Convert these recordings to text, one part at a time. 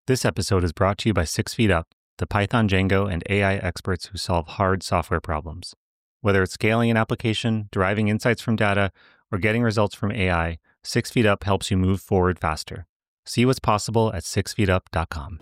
This episode is brought to you by 6 Feet Up, the Python, Django, and AI experts who solve hard software problems. Whether it's scaling an application, deriving insights from data, or getting results from AI, 6 Feet Up helps you move forward faster. See what's possible at 6feetup.com.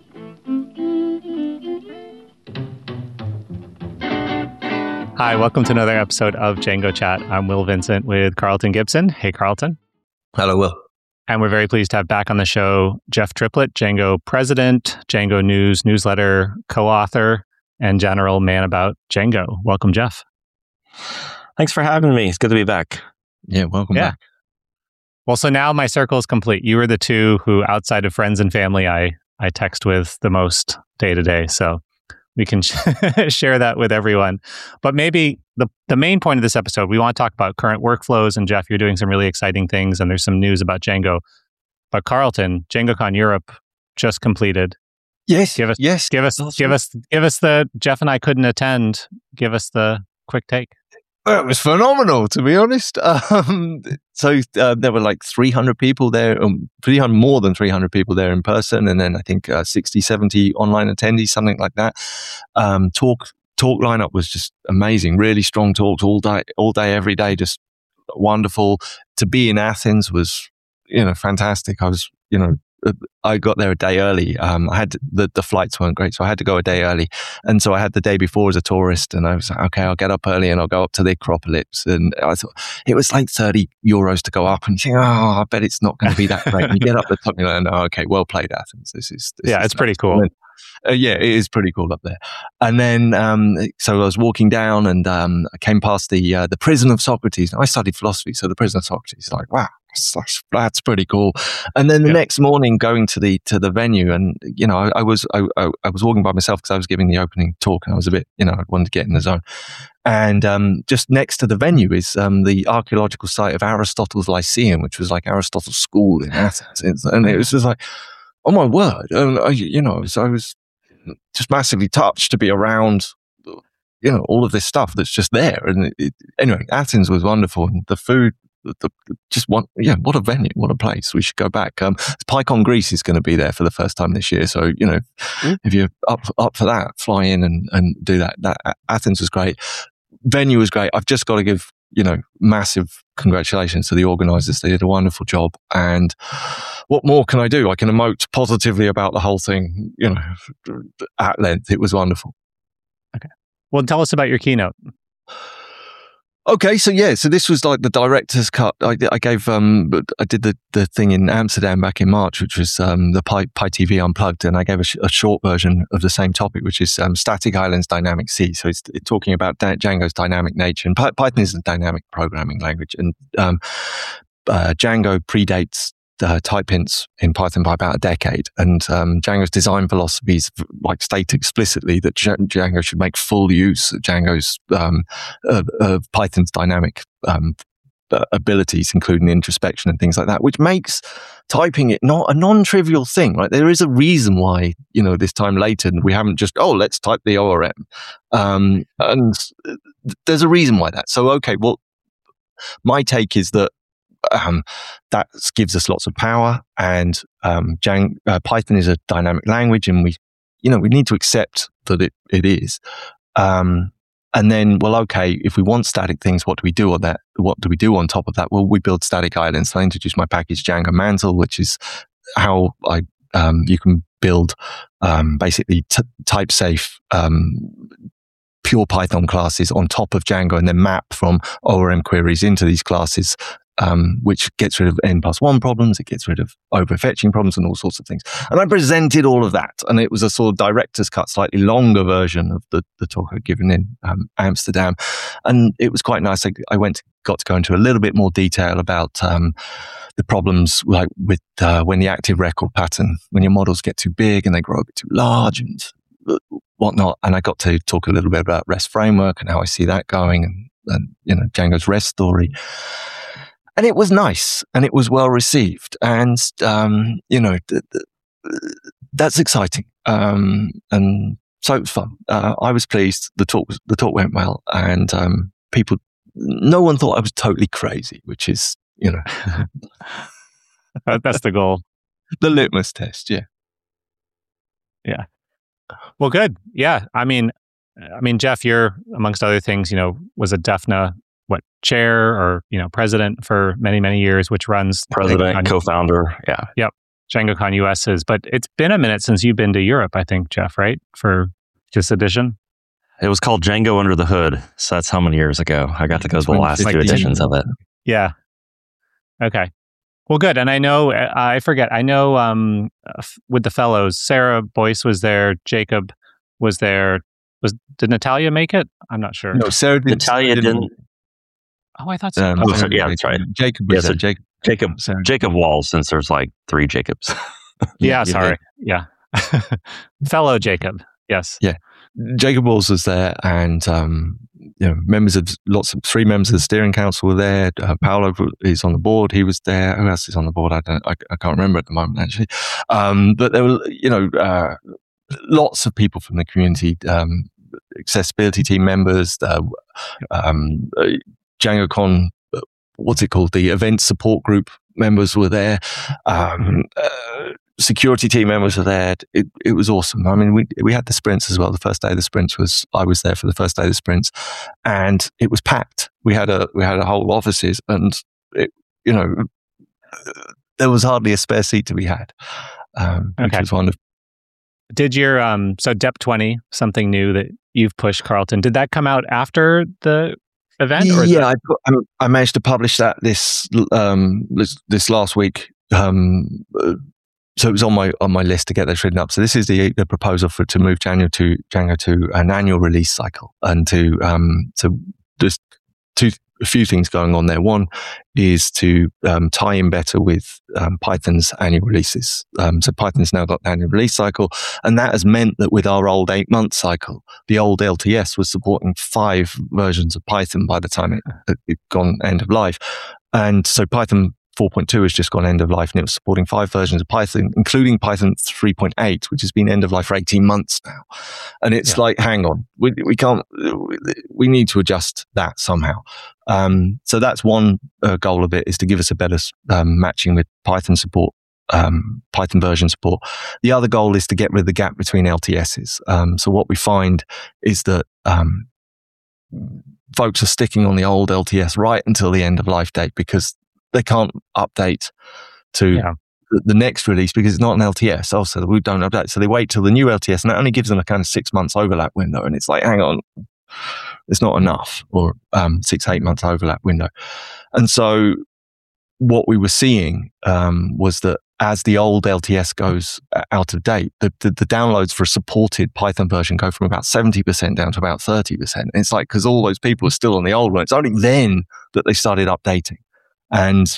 Hi, welcome to another episode of Django Chat. I'm Will Vincent with Carlton Gibson. Hey, Carlton. Hello, Will. And we're very pleased to have back on the show Jeff Triplett, Django president, Django News newsletter co-author, and general man about Django. Welcome, Jeff. Thanks for having me. It's good to be back. Yeah, welcome back. Well, so now my circle is complete. You were the two who, outside of friends and family, I text with the most day to day. So we can share that with everyone. But maybe the main point of this episode, we want to talk about current workflows. And Jeff, you're doing some really exciting things, and there's some news about Django. But Carlton, DjangoCon Europe just completed. Yes. Give us the Jeff and I couldn't attend. Give us the quick take. Well, it was phenomenal, to be honest. So there were like 300 people there, more than 300 people there in person, and then I think 60, 70 online attendees, something like that. Talk lineup was just amazing. Really strong talks all day, every day. Just wonderful. To be in Athens was, fantastic. I got there a day early. I had the flights weren't great, so I had to go a day early. And so I had the day before as a tourist, and I was like, okay, I'll get up early and I'll go up to the Acropolis. And I thought it was like €30 to go up, and you think, I bet it's not going to be that great. And you get up the top, and you're like, no, okay, well played, Athens. It's pretty cool. Yeah, it is pretty cool up there. And then, so I was walking down, and I came past the prison of Socrates. Now, I studied philosophy, so the prison of Socrates is like, wow, that's pretty cool. And then the next morning, going to the venue, and I was walking by myself because I was giving the opening talk, and I was a bit, I wanted to get in the zone. And just next to the venue is the archaeological site of Aristotle's Lyceum, which was like Aristotle's school in Athens, and it was just like, oh my word! And so I was just massively touched to be around, all of this stuff that's just there. And anyway, Athens was wonderful, and the food. What a venue, what a place. We should go back. PyCon Greece is going to be there for the first time this year. So, if you're up for that, fly in and do that. Athens was great. Venue was great. I've just got to give, massive congratulations to the organizers. They did a wonderful job. And what more can I do? I can emote positively about the whole thing, at length. It was wonderful. Okay. Well, tell us about your keynote. Okay, so this was like the director's cut. I did the thing in Amsterdam back in March, which was the PyTV Unplugged, and I gave a short version of the same topic, which is Static Islands Dynamic C. So it's talking about Django's dynamic nature, and Python is a dynamic programming language, and Django predates type hints in Python by about a decade, and Django's design philosophies state explicitly that Django should make full use of Django's of Python's dynamic abilities, including introspection and things like that, which makes typing it not a non-trivial thing. Right? There is a reason why this time later we haven't just let's type the ORM, and there's a reason why that. So okay, well, my take is that. That gives us lots of power, and Python is a dynamic language, and we need to accept that it is. And then, well, okay, if we want static things, what do we do on that? What do we do on top of that? Well, we build static islands. So I introduced my package Django Mantle, which is how you can build basically type safe. Pure Python classes on top of Django, and then map from ORM queries into these classes, which gets rid of n+1 problems, it gets rid of overfetching problems and all sorts of things. And I presented all of that, and it was a sort of director's cut, slightly longer version of the talk I'd given in Amsterdam. And it was quite nice. I got to go into a little bit more detail about the problems like with when the active record pattern, when your models get too big and they grow a bit too large and whatnot. And I got to talk a little bit about REST framework and how I see that going, and Django's REST story. And it was nice, and it was well received, and that's exciting. And so it was fun. I was pleased. The talk went well, and people. No one thought I was totally crazy, which is that's the goal. The litmus test, yeah. Yeah. Well, good. Yeah. I mean, Jeff, you're, amongst other things, was a DEFNA, chair or, president for many, many years, which runs president, co-founder. Yeah. Yep. DjangoCon US is, but it's been a minute since you've been to Europe, I think, Jeff, right? For this edition. It was called Django Under the Hood. So that's how many years ago I got to go to the last two editions of it. Yeah. Okay. Well, good. And I know, with the fellows, Sarah Boyce was there, Jacob was there. Did Natalia make it? I'm not sure. No, Sarah didn't. Natalia didn't. Oh, I thought so. Yeah, that's right. Jacob was there. Jacob Walls, since there's like 3 Jacobs. Yeah, sorry. Yeah. Fellow Jacob. Yes. Yeah. Jacob Walls was there, and 3 members of the steering council were there. Paolo is on the board; he was there. Who else is on the board? I can't remember at the moment, actually. But there were, lots of people from the community, accessibility team members, DjangoCon, what's it called? The event support group members were there. Security team members were there. It was awesome. I mean, we had the sprints as well. The first day of the sprints I was there for the first day of the sprints, and it was packed. We had a whole offices, and there was hardly a spare seat to be had, which was wonderful. Did your so DEP 20, something new that you've pushed, Carlton? Did that come out after the event? Or I managed to publish that this last week. So it was on my list to get that written up. So this is the proposal to move Django to an annual release cycle, and to there's a few things going on there. One is to tie in better with Python's annual releases. So Python's now got an annual release cycle, and that has meant that with our old 8-month cycle, the old LTS was supporting 5 versions of Python by the time it gone end of life. And so Python 4.2 has just gone end of life, and it was supporting 5 versions of Python, including Python 3.8, which has been end of life for 18 months now. And it's like, hang on, we can't, we need to adjust that somehow. So that's one goal of it, is to give us a better matching with Python support, Python version support. The other goal is to get rid of the gap between LTSs. So what we find is that folks are sticking on the old LTS right until the end of life date, because they can't update to the next release because it's not an LTS. Also, we don't update. So they wait till the new LTS, and that only gives them a kind of 6 months overlap window. And it's like, hang on, it's not enough, or 6-8 months overlap window. And so what we were seeing was that as the old LTS goes out of date, the downloads for a supported Python version go from about 70% down to about 30%. And it's like, because all those people are still on the old one, it's only then that they started updating. And,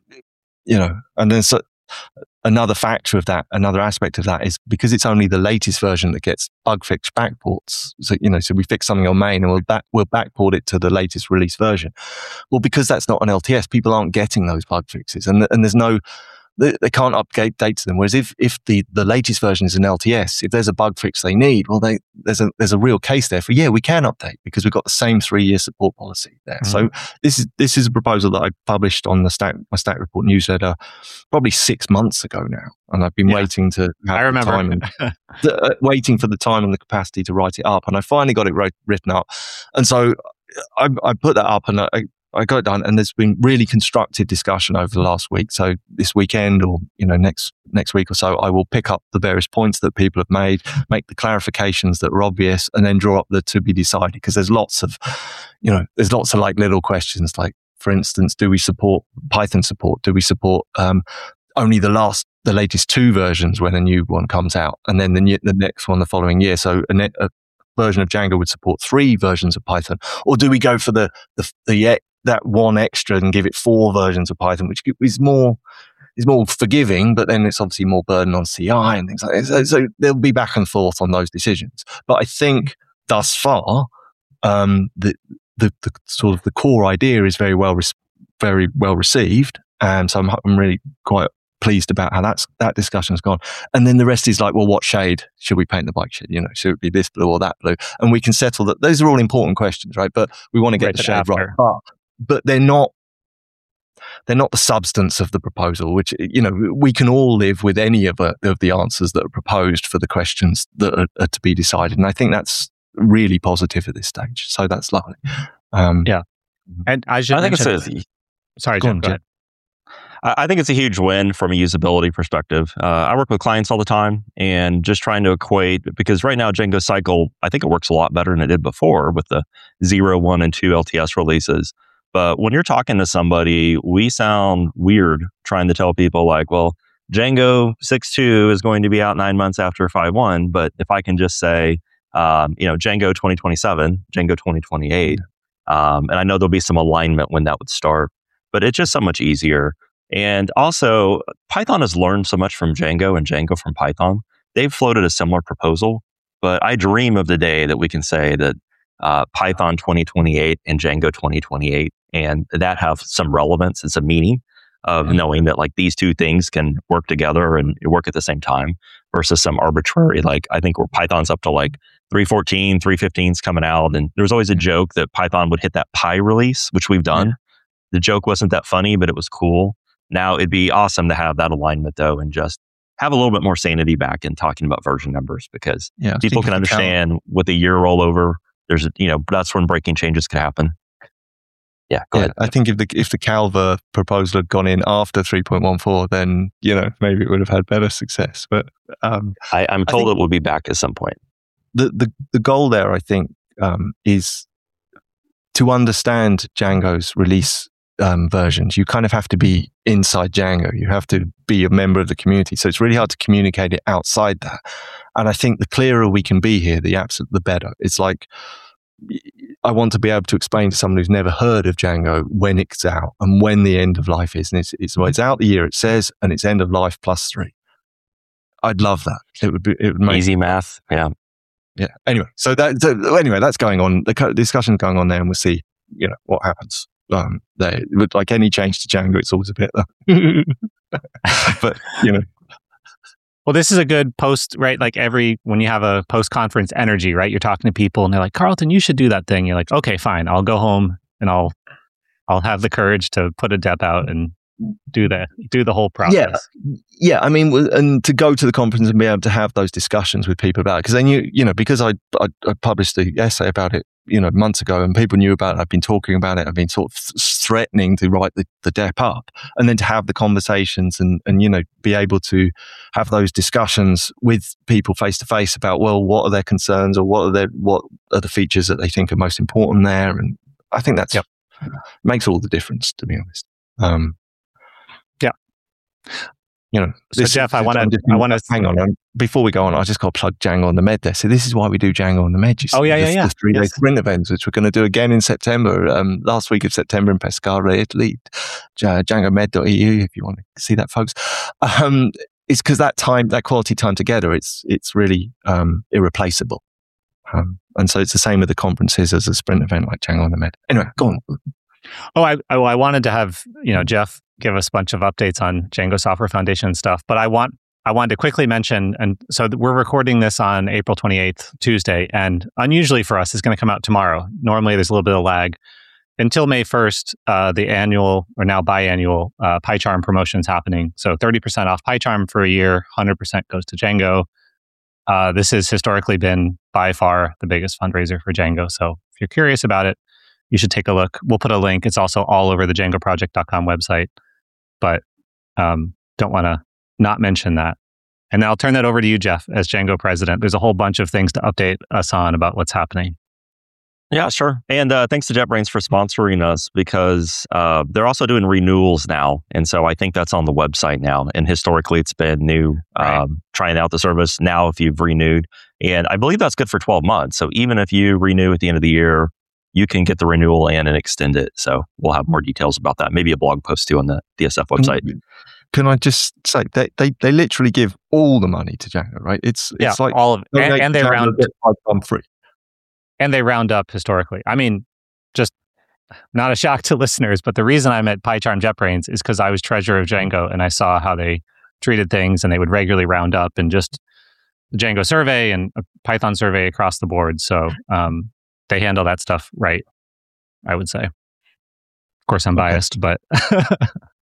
and then another factor of that, another aspect of that is because it's only the latest version that gets bug fixed backports. So, so we fix something on main and we'll backport it to the latest release version. Well, because that's not an LTS, people aren't getting those bug fixes, and there's no, they can't update to them. Whereas if the latest version is an LTS, if there's a bug fix they need, well, there's a real case there for, we can update because we've got the same 3-year support policy there. Mm-hmm. So this is a proposal that I published on my Stack Report newsletter probably 6 months ago now, and I've been waiting to have the time and waiting for the time and the capacity to write it up, and I finally got it written up, and so I put that up, and I got it done, and there's been really constructive discussion over the last week. So this weekend, or next week or so, I will pick up the various points that people have made, make the clarifications that are obvious, and then draw up the to be decided. Because there's lots of like little questions, like, for instance, do we support Python support? Do we support only the latest 2 versions when a new one comes out, and then the next one the following year? So a version of Django would support 3 versions of Python, or do we go for that one extra and give it 4 versions of Python, which is more forgiving, but then it's obviously more burden on CI and things like that. So there'll be back and forth on those decisions. But I think thus far, the sort of the core idea is very well received, and so I'm really quite pleased about how that discussion's gone. And then the rest is like, well, what shade should we paint the bike shade? Should it be this blue or that blue? And we can settle that. Those are all important questions, right? But we want to get the shade right. But they're not. they're not the substance of the proposal, which, we can all live with any of the answers that are proposed for the questions that are to be decided. And I think that's really positive at this stage. So that's lovely. Yeah. And I think sorry, Jim, go ahead. I think it's a huge win from a usability perspective. I work with clients all the time and just trying to equate, because right now Django Cycle, I think it works a lot better than it did before with the 0, 1, and 2 LTS releases. But when you're talking to somebody, we sound weird trying to tell people like, well, Django 6.2 is going to be out 9 months after 5.1. But if I can just say, Django 2027, Django 2028, and I know there'll be some alignment when that would start, but it's just so much easier. And also, Python has learned so much from Django and Django from Python. They've floated a similar proposal, but I dream of the day that we can say that Python 2028 and Django 2028, and that have some relevance and some meaning of knowing that like these two things can work together and work at the same time versus some arbitrary, like I think where Python's up to like 3.14, 3.15's coming out. And there was always a joke that Python would hit that Pi release, which we've done. The joke wasn't that funny, but it was cool. Now it'd be awesome to have that alignment though, and just have a little bit more sanity back in talking about version numbers, because people can understand with the year rollover, there's, that's when breaking changes could happen. Yeah, go ahead. I think if the Calver proposal had gone in after 3.14, then, maybe it would have had better success. But I'm told it will be back at some point. The goal there, I think, is to understand Django's release versions. You kind of have to be inside Django. You have to be a member of the community. So it's really hard to communicate it outside that. And I think the clearer we can be here, the better. It's like, I want to be able to explain to someone who's never heard of Django when it's out and when the end of life is. And it's out the year it says, and it's end of life +3. I'd love that. It would make easy math. Yeah. Yeah. Anyway, that's going on. The discussion's going on there, and we'll see, what happens. Like any change to Django, it's always a bit, but Well, this is a good post, right? Like when you have a post-conference energy, right? You're talking to people and they're like, Carlton, you should do that thing. You're like, okay, fine. I'll go home and I'll have the courage to put a dep out and do the whole process. Yeah. I mean, and to go to the conference and be able to have those discussions with people about it. Because then because I published the essay about it, months ago, and people knew about it. I've been talking about it. I've been sort of threatening to write the dep up, and then to have the conversations and be able to have those discussions with people face to face about, well, what are their concerns, or what are the features that they think are most important there. And I think that's makes all the difference, to be honest. So Jeff, I want to hang on. Before we go on, I just got to plug Django on the Med there. So this is why we do Django on the Med. Oh yeah. The 3-day sprint events, which we're going to do again in September. Last week of September in Pescara, Italy. DjangoMed.eu if you want to see that, folks. It's because that quality time together, it's really irreplaceable. And so it's the same with the conferences as a sprint event like Django on the Med. Anyway, go on. I wanted to have Jeff give us a bunch of updates on Django Software Foundation and stuff, but I wanted to quickly mention, and so we're recording this on April 28th, Tuesday, and unusually for us, it's going to come out tomorrow. Normally, there's a little bit of lag. Until May 1st, the annual, or now biannual, PyCharm promotion is happening. So 30% off PyCharm for a year, 100% goes to Django. This has historically been by far the biggest fundraiser for Django. So if you're curious about it, you should take a look. We'll put a link. It's also all over the djangoproject.com website. But don't want to not mention that. And then I'll turn that over to you, Jeff, as Django president. There's a whole bunch of things to update us on about what's happening. Yeah, sure. And thanks to JetBrains for sponsoring us, because they're also doing renewals now. And so I think that's on the website now. And historically, it's been new, trying out the service now if you've renewed. And I believe that's good for 12 months. So even if you renew at the end of the year, you can get the renewal and extend it. So we'll have more details about that. Maybe a blog post too on the DSF website. Can I just say, they literally give all the money to Django, right? It's like all of it. And they round free. And they round up historically. I mean, just not a shock to listeners, but the reason I'm at PyCharm JetBrains is because I was treasurer of Django and I saw how they treated things, and they would regularly round up, and just the Django survey and a Python survey across the board. So they handle that stuff right, I would say. Of course, I'm biased, but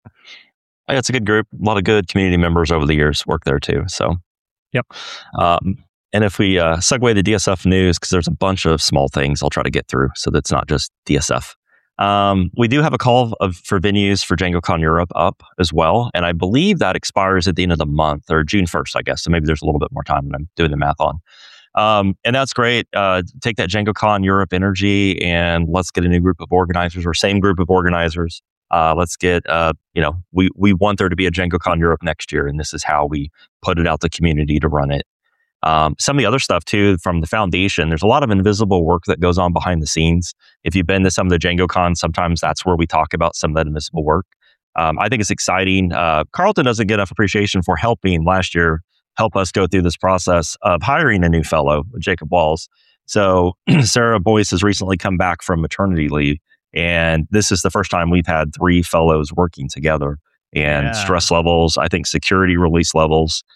Yeah, it's a good group. A lot of good community members over the years work there too. So, Yep. And if we segue to DSF news, because there's a bunch of small things I'll try to get through, so that's not just DSF. We do have a call for venues for DjangoCon Europe up as well, and I believe that expires at the end of the month, or June 1st, I guess. So maybe there's a little bit more time than I'm doing the math on. And that's great. Take that DjangoCon Europe energy and let's get a new group of organizers, or same group of organizers. Let's get, we want there to be a DjangoCon Europe next year, and this is how we put it out to the community to run it. Some of the other stuff too from the foundation, there's a lot of invisible work that goes on behind the scenes. If you've been to some of the DjangoCon, sometimes that's where we talk about some of that invisible work. I think it's exciting. Carlton doesn't get enough appreciation for helping last year help us go through this process of hiring a new fellow, Jacob Walls. So Sarah Boyce has recently come back from maternity leave, and this is the first time we've had 3 fellows working together. And stress levels, I think security release levels,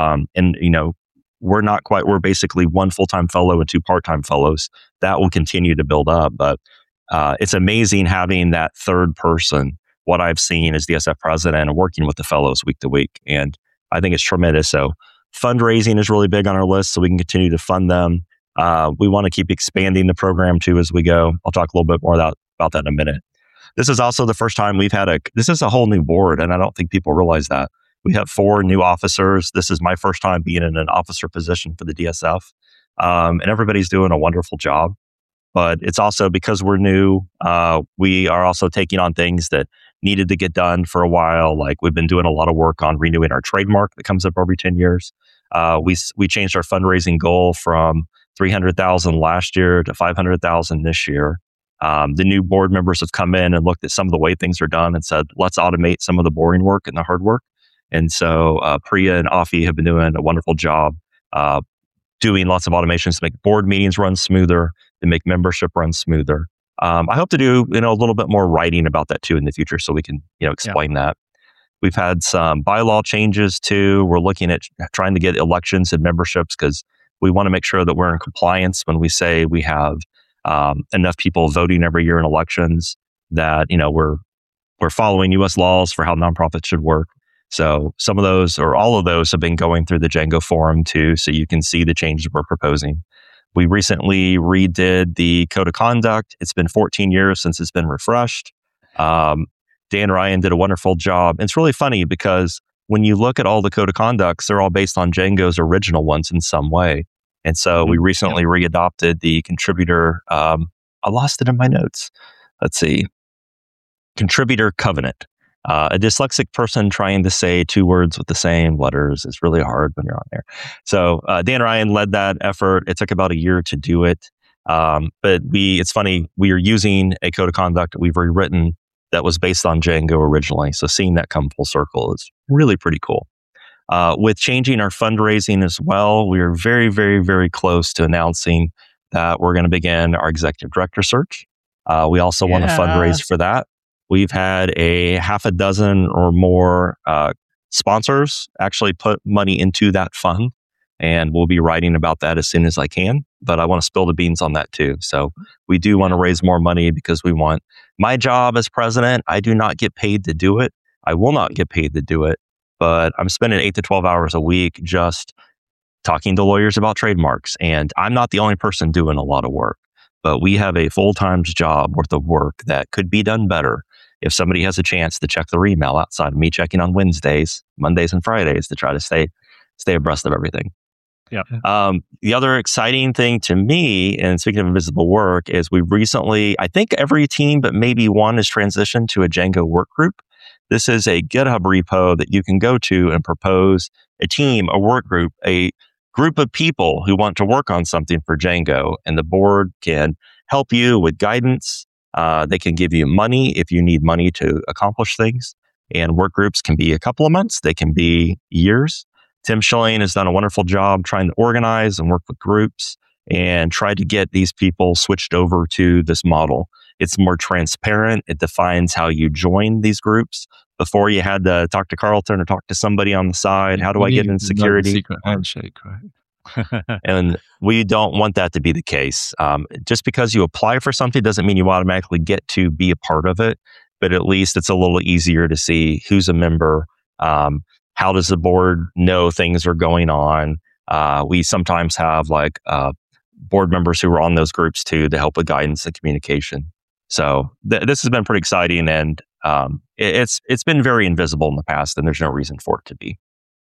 we're basically 1 full-time fellow and 2 part-time fellows. That will continue to build up, but it's amazing having that third person. What I've seen as DSF president and working with the fellows week to week, and I think it's tremendous. So fundraising is really big on our list, so we can continue to fund them. We want to keep expanding the program too as we go. I'll talk a little bit more about that in a minute. This is also the first time we've had this is a whole new board, and I don't think people realize that. We have 4 new officers. This is my first time being in an officer position for the DSF, and everybody's doing a wonderful job. But it's also because we're new, we are also taking on things that needed to get done for a while. Like we've been doing a lot of work on renewing our trademark that comes up every 10 years. We changed our fundraising goal from $300,000 last year to $500,000 this year. The new board members have come in and looked at some of the way things are done and said, let's automate some of the boring work and the hard work. And so Priya and Afi have been doing a wonderful job doing lots of automations to make board meetings run smoother, to make membership run smoother. I hope to do a little bit more writing about that too in the future, so we can explain that. We've had some bylaw changes too. We're looking at trying to get elections and memberships because we want to make sure that we're in compliance when we say we have enough people voting every year in elections, that we're following U.S. laws for how nonprofits should work. So some of those, or all of those, have been going through the Django forum too, so you can see the changes we're proposing. We recently redid the code of conduct. It's been 14 years since it's been refreshed. Dan Ryan did a wonderful job. It's really funny because when you look at all the code of conducts, they're all based on Django's original ones in some way. And so we recently readopted the contributor, I lost it in my notes. Let's see. Contributor covenant. A dyslexic person trying to say 2 words with the same letters is really hard when you're on there. So Dan Ryan led that effort. It took about a year to do it. But it's funny, we are using a code of conduct that we've rewritten that was based on Django originally. So seeing that come full circle is really pretty cool. With changing our fundraising as well, we are very, very, very close to announcing that we're going to begin our executive director search. We also want to fundraise for that. We've had a half a dozen or more sponsors actually put money into that fund, and we'll be writing about that as soon as I can. But I want to spill the beans on that too. So we do want to raise more money because we want my job as president. I do not get paid to do it. I will not get paid to do it, but I'm spending 8 to 12 hours a week just talking to lawyers about trademarks. And I'm not the only person doing a lot of work, but we have a full-time job worth of work that could be done better if somebody has a chance to check their email outside of me checking on Wednesdays, Mondays, and Fridays to try to stay abreast of everything. Yeah. The other exciting thing to me, and speaking of invisible work, is we recently, I think every team but maybe one, has transitioned to a Django work group. This is a GitHub repo that you can go to and propose a team, a work group, a group of people who want to work on something for Django, and the board can help you with guidance. They can give you money if you need money to accomplish things. And work groups can be a couple of months. They can be years. Tim Schilling has done a wonderful job trying to organize and work with groups and try to get these people switched over to this model. It's more transparent. It defines how you join these groups. Before, you had to talk to Carlton or talk to somebody on the side. How do I get in security? Secret handshake, right? And we don't want that to be the case. Just because you apply for something doesn't mean you automatically get to be a part of it. but at least it's a little easier to see who's a member. How does the board know things are going on? We sometimes have like board members who are on those groups too to help with guidance and communication. So this has been pretty exciting, and it's been very invisible in the past, and there's no reason for it to be.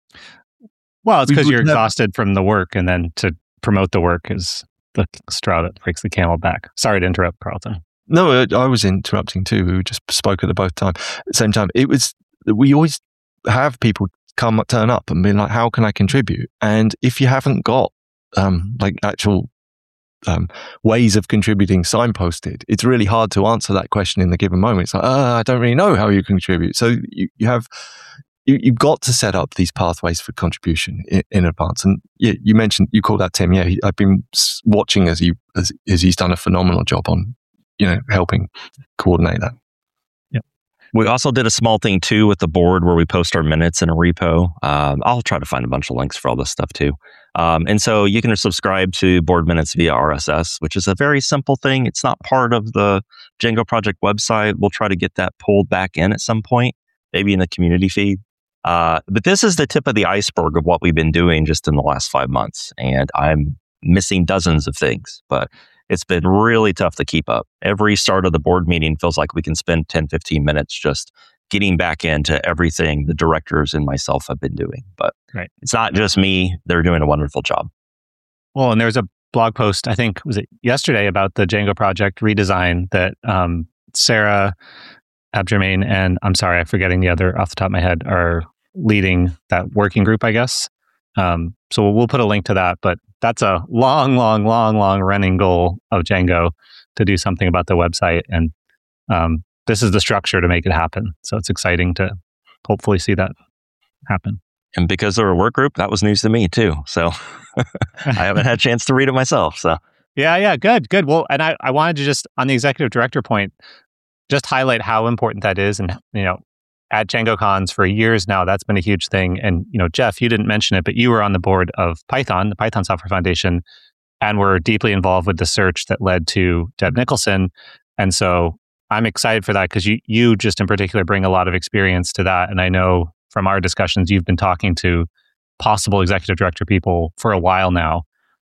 Well, it's because you're exhausted from the work, and then to promote the work is the straw that breaks the camel back. Sorry to interrupt, Carlton. No, I was interrupting too. We just spoke at the same time. We always have people turn up and be like, how can I contribute? And if you haven't got like actual ways of contributing signposted, it's really hard to answer that question in the given moment. It's like, I don't really know how you contribute. So you've got to set up these pathways for contribution in advance. And you called out Tim. Yeah, I've been watching as he's done a phenomenal job on, helping coordinate that. We also did a small thing too with the board where we post our minutes in a repo. I'll try to find a bunch of links for all this stuff too. And so you can subscribe to board minutes via RSS, which is a very simple thing. It's not part of the Django project website. We'll try to get that pulled back in at some point, maybe in the community feed. But this is the tip of the iceberg of what we've been doing just in the last 5 months. And I'm missing dozens of things, but it's been really tough to keep up. Every start of the board meeting feels like we can spend 10, 15 minutes just getting back into everything the directors and myself have been doing. But It's not just me. They're doing a wonderful job. Well, and there's a blog post, I think, was it yesterday, about the Django project redesign that Sarah Abgermain and, I'm sorry, I'm forgetting the other off the top of my head, are leading that working group, I guess. So we'll put a link to that, but that's a long running goal of Django to do something about the website. And this is the structure to make it happen. So it's exciting to hopefully see that happen. And because they're a work group, that was news to me too. So I haven't had a chance to read it myself. So yeah, good. Well, and I wanted to just, on the executive director point, just highlight how important that is. And, at DjangoCons for years now, that's been a huge thing. And, Jeff, you didn't mention it, but you were on the board of Python, the Python Software Foundation, and were deeply involved with the search that led to Deb Nicholson. And so I'm excited for that because you just in particular bring a lot of experience to that. And I know from our discussions, you've been talking to possible executive director people for a while now.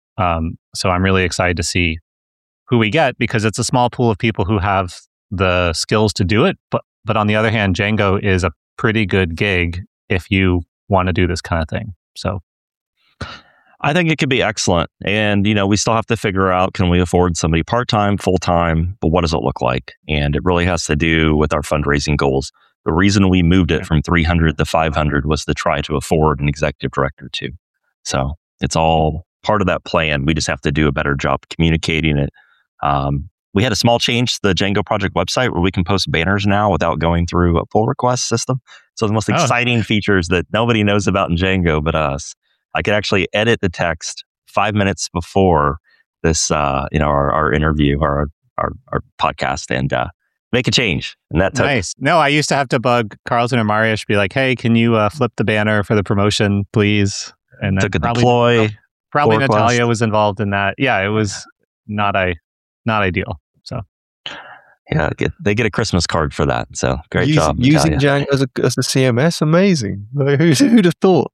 So I'm really excited to see who we get, because it's a small pool of people who have the skills to do it. But on the other hand, Django is a pretty good gig if you want to do this kind of thing. So I think it could be excellent. And, we still have to figure out, can we afford somebody part-time, full-time, but what does it look like? And it really has to do with our fundraising goals. The reason we moved it from 300 to 500 was to try to afford an executive director too. So it's all part of that plan. We just have to do a better job communicating it. We had a small change to the Django project website where we can post banners now without going through a pull request system. So the most exciting features that nobody knows about in Django but us. I could actually edit the text 5 minutes before this, our interview, our podcast, and make a change. And that took, nice. No, I used to have to bug Carlton or Mariusz, be like, "Hey, can you flip the banner for the promotion, please?" And took a deploy. Probably Natalia was involved in that. Yeah, it was not ideal. So. Yeah, they get a Christmas card for that. So great job. Using Django as a CMS, amazing. Like, who'd have thought?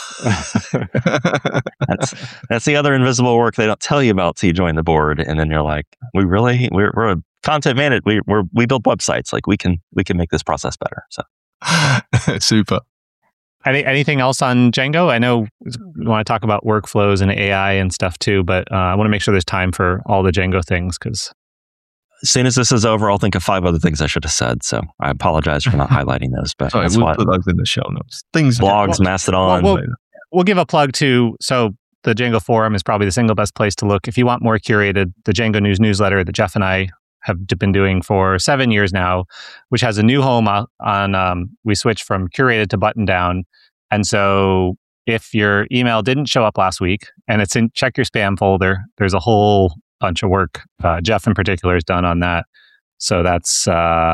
That's the other invisible work they don't tell you about till you join the board, and then you're like, we're a content manager. We build websites. Like we can make this process better. So super. Anything else on Django? I know we want to talk about workflows and AI and stuff too, but I want to make sure there's time for all the Django things, because as soon as this is over, I'll think of 5 other things I should have said. So I apologize for not highlighting those. But sorry, we'll put those in the show notes. Blogs, Mastodon. We'll give a plug to, so the Django forum is probably the single best place to look. If you want more curated, the Django News newsletter that Jeff and I have been doing for 7 years now, which has a new home on, we switched from curated to button down. And so if your email didn't show up last week and it's in, check your spam folder, there's a whole bunch of work Jeff in particular has done on that. So that's,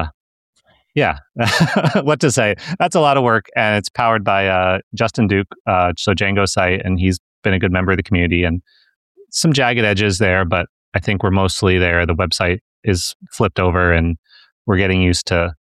what to say? That's a lot of work, and it's powered by Justin Duke, so Django site, and he's been a good member of the community, and some jagged edges there, but I think we're mostly there. The website is flipped over, and we're getting used to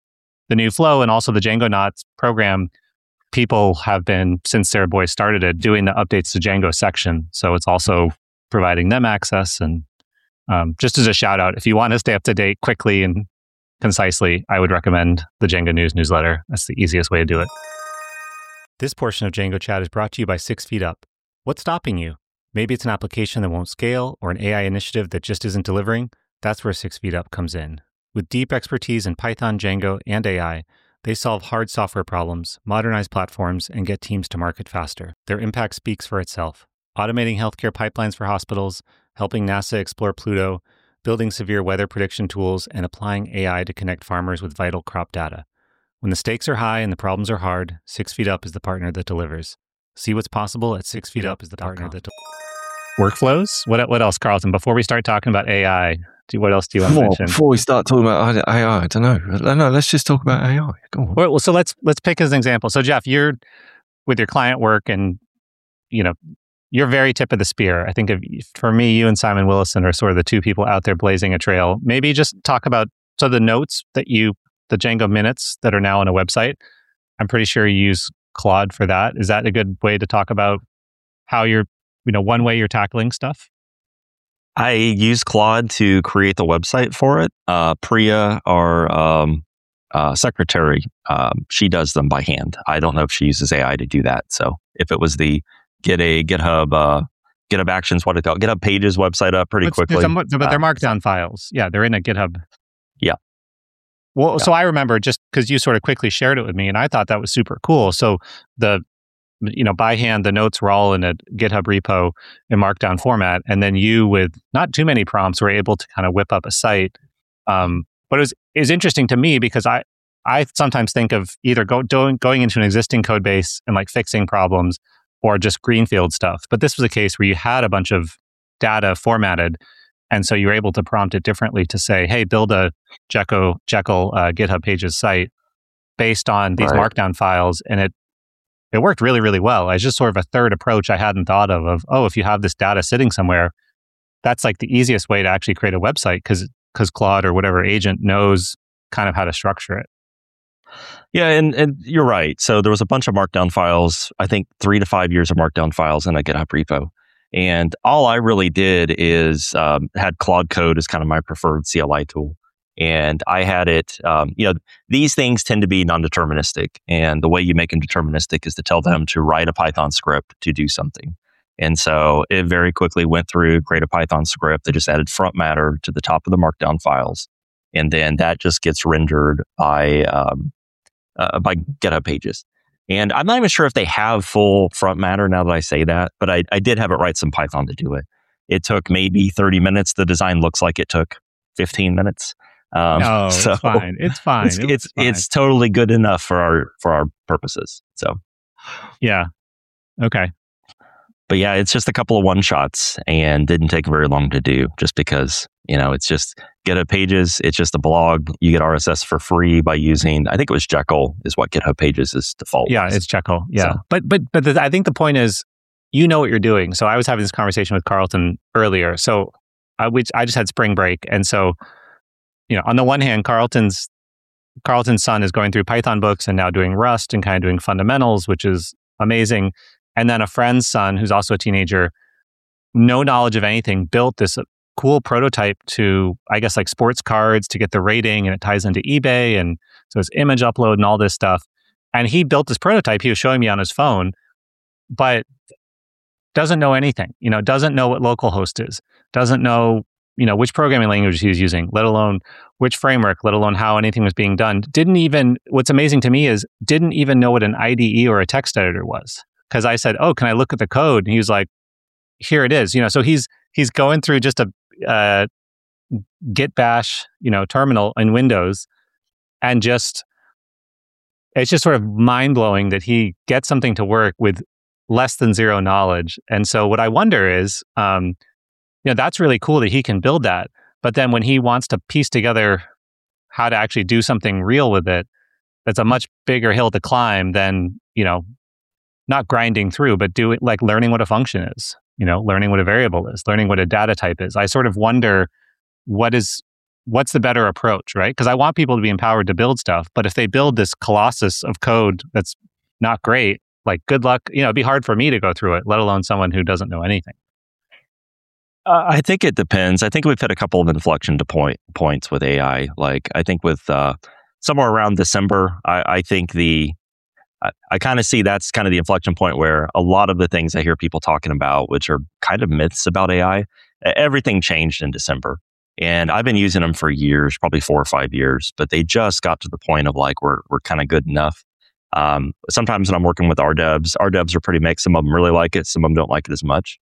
the new flow and also the Django Knots program, people have been, since Sarah Boyce started it, doing the updates to Django section. So it's also providing them access. And just as a shout out, if you want to stay up to date quickly and concisely, I would recommend the Django News newsletter. That's the easiest way to do it. This portion of Django Chat is brought to you by 6 Feet Up. What's stopping you? Maybe it's an application that won't scale or an AI initiative that just isn't delivering. That's where 6 Feet Up comes in. With deep expertise in Python, Django, and AI, they solve hard software problems, modernize platforms, and get teams to market faster. Their impact speaks for itself. Automating healthcare pipelines for hospitals, helping NASA explore Pluto, building severe weather prediction tools, and applying AI to connect farmers with vital crop data. When the stakes are high and the problems are hard, 6 Feet Up is the partner that delivers. See what's possible at 6feetup is the partner that Workflows? What else, Carlton? Before we start talking about AI, what else do you want to mention? Before we start talking about AI, I don't know. No, let's just talk about AI. Go on. Well, so let's pick as an example. So Jeff, you're with your client work, and you're very tip of the spear. I think for me, you and Simon Willison are sort of the two people out there blazing a trail. Maybe just talk about the notes the Django minutes that are now on a website. I'm pretty sure you use Claude for that. Is that a good way to talk about how you're, one way you're tackling stuff? I use Claude to create the website for it. Priya, our secretary, she does them by hand. I don't know if she uses AI to do that. So if it was the GitHub Actions, GitHub Pages website up pretty quickly. But they're markdown files. Yeah, they're in a GitHub. Yeah. Well, yeah. So I remember, just because you sort of quickly shared it with me, and I thought that was super cool. So by hand, the notes were all in a GitHub repo in markdown format. And then you, with not too many prompts, were able to kind of whip up a site. But it was interesting to me because I sometimes think of either going into an existing code base and like fixing problems or just greenfield stuff. But this was a case where you had a bunch of data formatted. And so you were able to prompt it differently to say, hey, build a Jekyll GitHub Pages site based on these markdown files. And it worked really, really well. It's just sort of a third approach I hadn't thought of, if you have this data sitting somewhere, that's like the easiest way to actually create a website because Claude or whatever agent knows kind of how to structure it. Yeah, and you're right. So there was a bunch of markdown files, I think 3 to 5 years of markdown files in a GitHub repo. And all I really did is had Claude Code as kind of my preferred CLI tool. And I had it, these things tend to be non-deterministic. And the way you make them deterministic is to tell them to write a Python script to do something. And so it very quickly went through, create a Python script that just added front matter to the top of the markdown files. And then that just gets rendered by GitHub Pages. And I'm not even sure if they have full front matter now that I say that, but I did have it write some Python to do it. It took maybe 30 minutes. The design looks like it took 15 minutes. No, so it's fine. It's fine. It's totally good enough for our purposes. So, yeah. Okay. But yeah, it's just a couple of one shots and didn't take very long to do just because, it's just GitHub Pages. It's just a blog. You get RSS for free by using, I think it was Jekyll is what GitHub Pages is default. Yeah, it's Jekyll. Yeah. So. But I think the point is, you know what you're doing. So I was having this conversation with Carlton earlier. So I just had spring break. And so, on the one hand, Carlton's son is going through Python books and now doing Rust and kind of doing fundamentals, which is amazing. And then a friend's son, who's also a teenager, no knowledge of anything, built this cool prototype to, I guess, like sports cards to get the rating, and it ties into eBay. And so it's image upload and all this stuff. And he built this prototype he was showing me on his phone, but doesn't know anything, doesn't know what localhost is, doesn't know, which programming language he was using, let alone which framework, let alone how anything was being done. What's amazing to me is didn't even know what an IDE or a text editor was. Because I said, oh, can I look at the code? And he was like, here it is. So he's going through just a git bash, terminal in Windows. And it's just sort of mind-blowing that he gets something to work with less than zero knowledge. And so what I wonder is, that's really cool that he can build that. But then when he wants to piece together how to actually do something real with it, that's a much bigger hill to climb than, not grinding through, but learning what a function is, learning what a variable is, learning what a data type is. I sort of wonder what is what's the better approach, right? Because I want people to be empowered to build stuff, but if they build this colossus of code that's not great, like good luck. It'd be hard for me to go through it, let alone someone who doesn't know anything. I think it depends. I think we've hit a couple of inflection points with AI. Like I think with somewhere around December, I think I kind of see that's kind of the inflection point where a lot of the things I hear people talking about, which are kind of myths about AI, everything changed in December. And I've been using them for years, probably 4 or 5 years, but they just got to the point of like, we're kind of good enough. Sometimes when I'm working with our devs are pretty mixed. Some of them really like it. Some of them don't like it as much.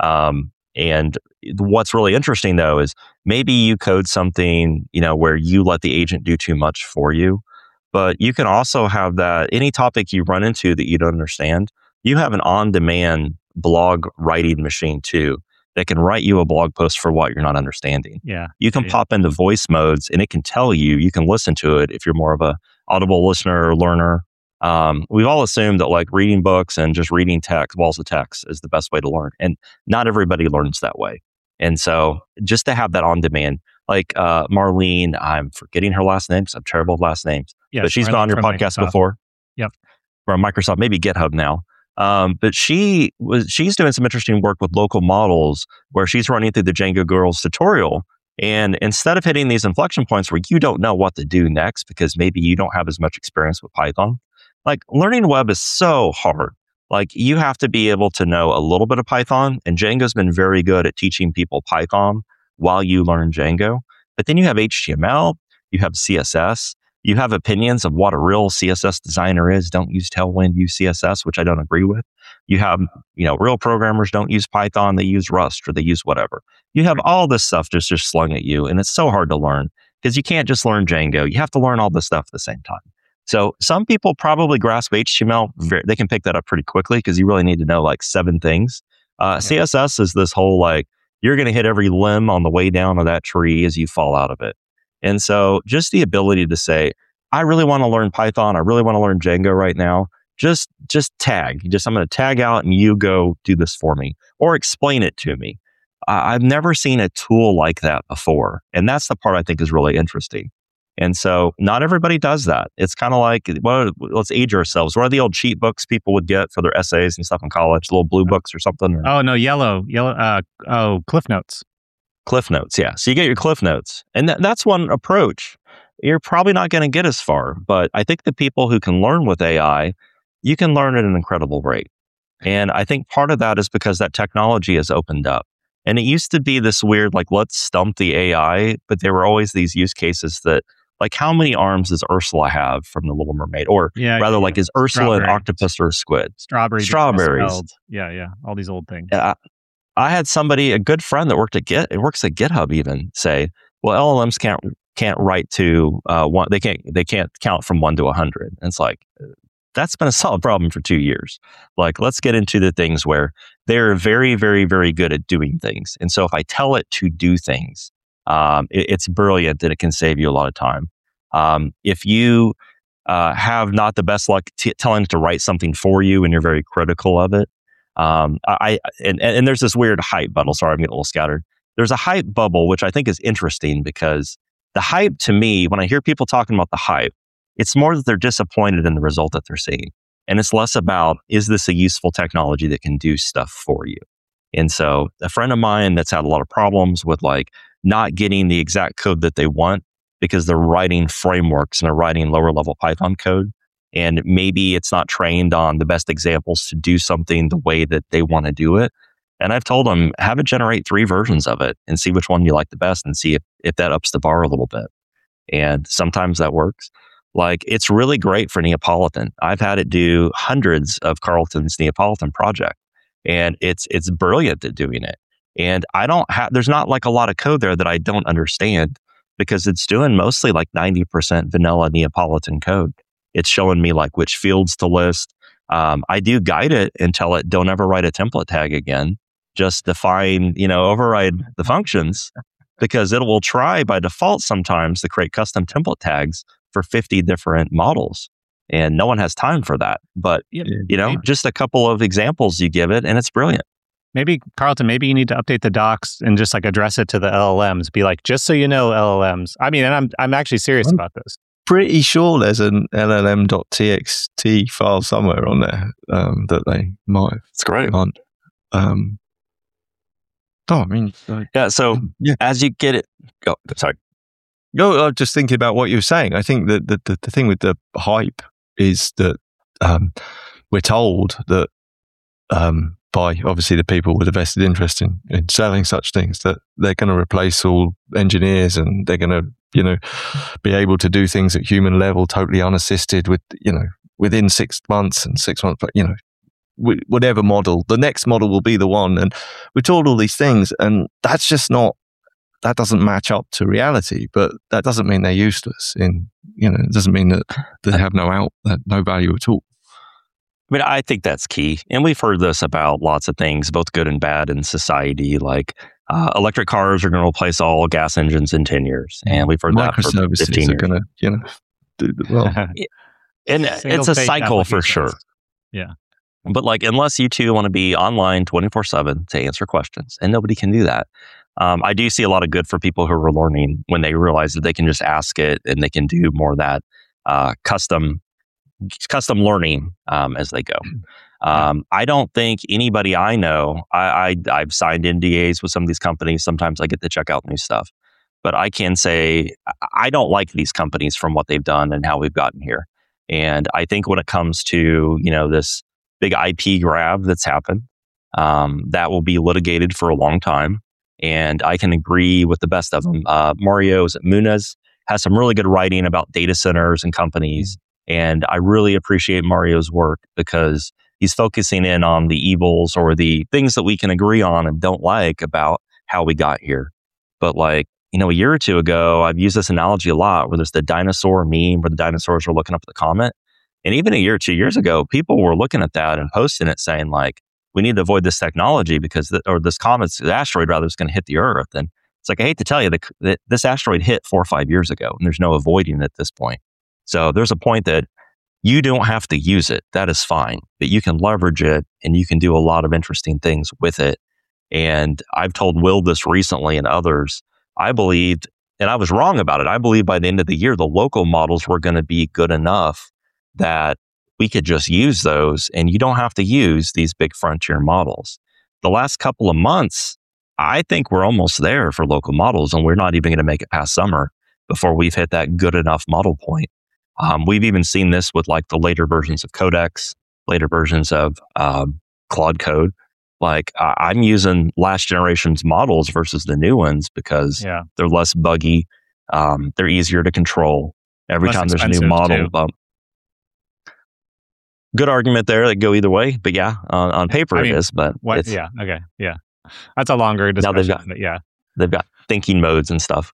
And what's really interesting though, is maybe you code something, where you let the agent do too much for you, but you can also have that any topic you run into that you don't understand, you have an on-demand blog writing machine too that can write you a blog post for what you're not understanding. Yeah. You can pop into voice modes and it can tell you can listen to it if you're more of a audible listener or learner. We've all assumed that like reading books and just reading walls of text is the best way to learn. And not everybody learns that way. And so just to have that on demand, like Marlene, I'm forgetting her last name because I'm terrible with last names, but she's been on your podcast before. Yep. From Microsoft, maybe GitHub now. But she's doing some interesting work with local models where she's running through the Django Girls tutorial. And instead of hitting these inflection points where you don't know what to do next because maybe you don't have as much experience with Python, like learning web is so hard. Like you have to be able to know a little bit of Python, and Django's been very good at teaching people Python while you learn Django. But then you have HTML, you have CSS, you have opinions of what a real CSS designer is. Don't use Tailwind, use CSS, which I don't agree with. You have, real programmers don't use Python, they use Rust or they use whatever. You have all this stuff just slung at you, and it's so hard to learn because you can't just learn Django. You have to learn all this stuff at the same time. So some people probably grasp HTML. They can pick that up pretty quickly because you really need to know like 7 things. CSS is this whole like, you're going to hit every limb on the way down of that tree as you fall out of it. And so just the ability to say, I really want to learn Python. I really want to learn Django right now. Just tag. I'm going to tag out and you go do this for me or explain it to me. I've never seen a tool like that before. And that's the part I think is really interesting. And so not everybody does that. It's kind of like, well, let's age ourselves. What are the old cheat books people would get for their essays and stuff in college? Little blue books or something? Or? Oh, no, yellow. Cliff Notes. Cliff Notes, yeah. So you get your Cliff Notes. And that's one approach. You're probably not going to get as far. But I think the people who can learn with AI, you can learn at an incredible rate. And I think part of that is because that technology has opened up. And it used to be this weird, like, let's stump the AI. But there were always these use cases that, like, how many arms does Ursula have from The Little Mermaid? Or rather, like, is Ursula an octopus or a squid? Strawberries. Yeah. All these old things. I had a good friend that works at GitHub even say, well, LLMs can't write to one. They can't count from 1 to 100. And it's like, that's been a solid problem for 2 years. Like, let's get into the things where they're very, very, very good at doing things. And so if I tell it to do things, it's brilliant and it can save you a lot of time. If you have not the best luck telling it to write something for you and you're very critical of it, and there's this weird hype bubble. Sorry, I'm getting a little scattered. There's a hype bubble, which I think is interesting because the hype to me, when I hear people talking about the hype, it's more that they're disappointed in the result that they're seeing. And it's less about, is this a useful technology that can do stuff for you? And so a friend of mine that's had a lot of problems with like not getting the exact code that they want because they're writing frameworks and they're writing lower level Python code. And maybe it's not trained on the best examples to do something the way that they want to do it. And I've told them, have it generate 3 versions of it and see which one you like the best and see if that ups the bar a little bit. And sometimes that works. Like, it's really great for Neapolitan. I've had it do hundreds of Carlton's Neapolitan project, and it's brilliant at doing it. And there's not like a lot of code there that I don't understand because it's doing mostly like 90% vanilla Neapolitan code. It's showing me like which fields to list. I do guide it and tell it, don't ever write a template tag again. Just define, override the functions because it will try by default sometimes to create custom template tags for 50 different models. And no one has time for that. But, just a couple of examples you give it and it's brilliant. Maybe, Carlton, maybe you need to update the docs and just like address it to the LLMs. Be like, just so you know, LLMs. I mean, and I'm actually serious about this. Pretty sure there's an LLM.txt file somewhere on there that they might. It's great. So as you get it, sorry. No, I'm just thinking about what you were saying. I think that the thing with the hype is that we're told that by obviously the people with a vested interest in selling such things, that they're going to replace all engineers and they're going to, be able to do things at human level, totally unassisted within 6 months and 6 months, but, whatever model, the next model will be the one. And we're told all these things, and that's just not, that doesn't match up to reality, but that doesn't mean they're useless. It doesn't mean that they have no value at all. I mean, I think that's key. And we've heard this about lots of things, both good and bad in society, like electric cars are going to replace all gas engines in 10 years. And we've heard that for 15 years. Microservices are going to, do well. And it's a cycle for sure. Yeah. But unless you two want to be online 24/7 to answer questions, and nobody can do that. I do see a lot of good for people who are learning when they realize that they can just ask it and they can do more of that custom learning as they go. I don't think anybody I know, I've signed NDAs with some of these companies. Sometimes I get to check out new stuff. But I can say I don't like these companies from what they've done and how we've gotten here. And I think when it comes to, this big IP grab that's happened, that will be litigated for a long time. And I can agree with the best of them. Mario Munez has some really good writing about data centers and companies. And I really appreciate Mario's work because he's focusing in on the evils or the things that we can agree on and don't like about how we got here. But a year or two ago, I've used this analogy a lot where there's the dinosaur meme where the dinosaurs are looking up at the comet. And even a year or 2 years ago, people were looking at that and posting it saying we need to avoid this technology because the asteroid rather is going to hit the Earth. And it's I hate to tell you that this asteroid hit 4 or 5 years ago and there's no avoiding it at this point. So there's a point that you don't have to use it. That is fine, but you can leverage it and you can do a lot of interesting things with it. And I've told Will this recently and others. I believed, and I was wrong about it. I believe by the end of the year, the local models were going to be good enough that we could just use those and you don't have to use these big frontier models. The last couple of months, I think we're almost there for local models and we're not even going to make it past summer before we've hit that good enough model point. We've even seen this with the later versions of Codex, later versions of Claude Code. I'm using last generation's models versus the new ones because they're less buggy. They're easier to control. Every time there's a new model. Good argument there that go either way. But on paper it is. But okay. Yeah. That's a longer discussion. Now they've got thinking modes and stuff.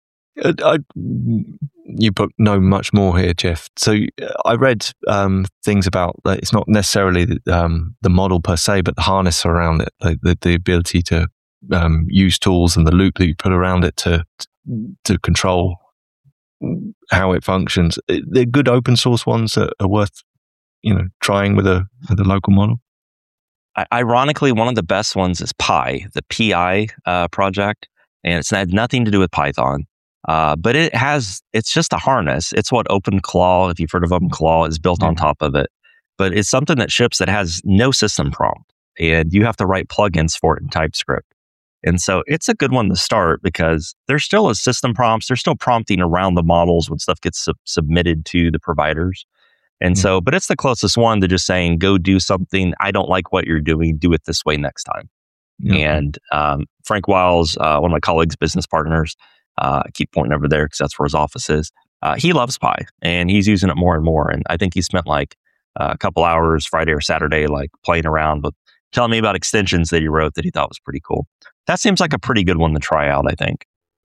You know much more here, Jeff. So I read things about it's not necessarily the model per se, but the harness around it, the ability to use tools and the loop that you put around it to control how it functions. They're good open source ones that are worth trying with a local model. Ironically, one of the best ones is Pi, the PI project, and it's had nothing to do with Python. But it's just a harness. It's what OpenClaw, if you've heard of OpenClaw, is built on top of it. But it's something that ships that has no system prompt. And you have to write plugins for it in TypeScript. And so it's a good one to start because there still is system prompts. There's still prompting around the models when stuff gets submitted to the providers. And so, but it's the closest one to just saying, go do something. I don't like what you're doing. Do it this way next time. And Frank Wiles, one of my colleagues, business partners, I keep pointing over there because that's where his office is. He loves Pi and he's using it more and more. And I think he spent a couple hours Friday or Saturday, playing around with telling me about extensions that he wrote that he thought was pretty cool. That seems like a pretty good one to try out, I think.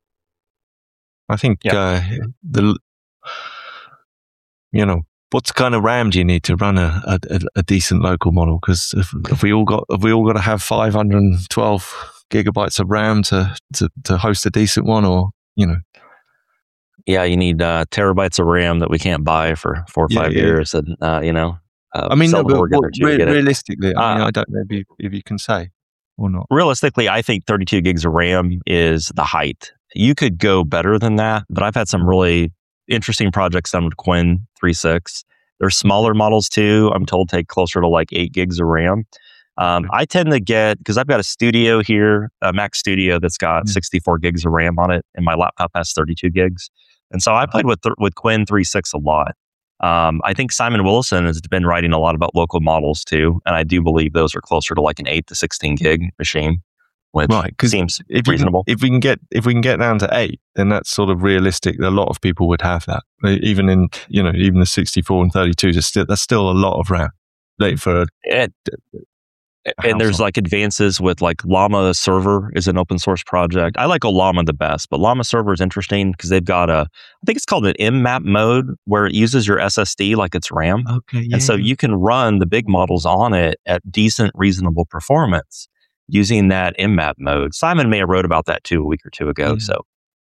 What kind of RAM do you need to run a decent local model? Because if we all got to have 512 gigabytes of RAM to host a decent one, or Yeah, you need terabytes of RAM that we can't buy for 4 or 5 years, and realistically, I don't know if you can say. or not? Realistically, I think 32 gigs of RAM is the height. You could go better than that, but I've had some really interesting projects done with Quinn 3.6. There's smaller models too. I'm told take closer to like 8 gigs of RAM. I tend to get, because I've got a studio here, a Mac Studio that's got 64 gigs of RAM on it, and my laptop has 32 gigs. And so I played with Quinn 3.6 a lot. I think Simon Willison has been writing a lot about local models too, and I do believe those are closer to like an 8 to 16 gig machine, which seems reasonable. If we can get down to 8, then that's sort of realistic. A lot of people would have that, even in even the 64 and 32. That's still a lot of RAM. And there's like advances with like Llama Server is an open source project. I like Ollama the best, but Llama Server is interesting because they've got I think it's called an mmap mode where it uses your SSD like it's RAM. Okay, yeah. And so you can run the big models on it at decent, reasonable performance using that mmap mode. Simon may have wrote about that too a week or two ago. So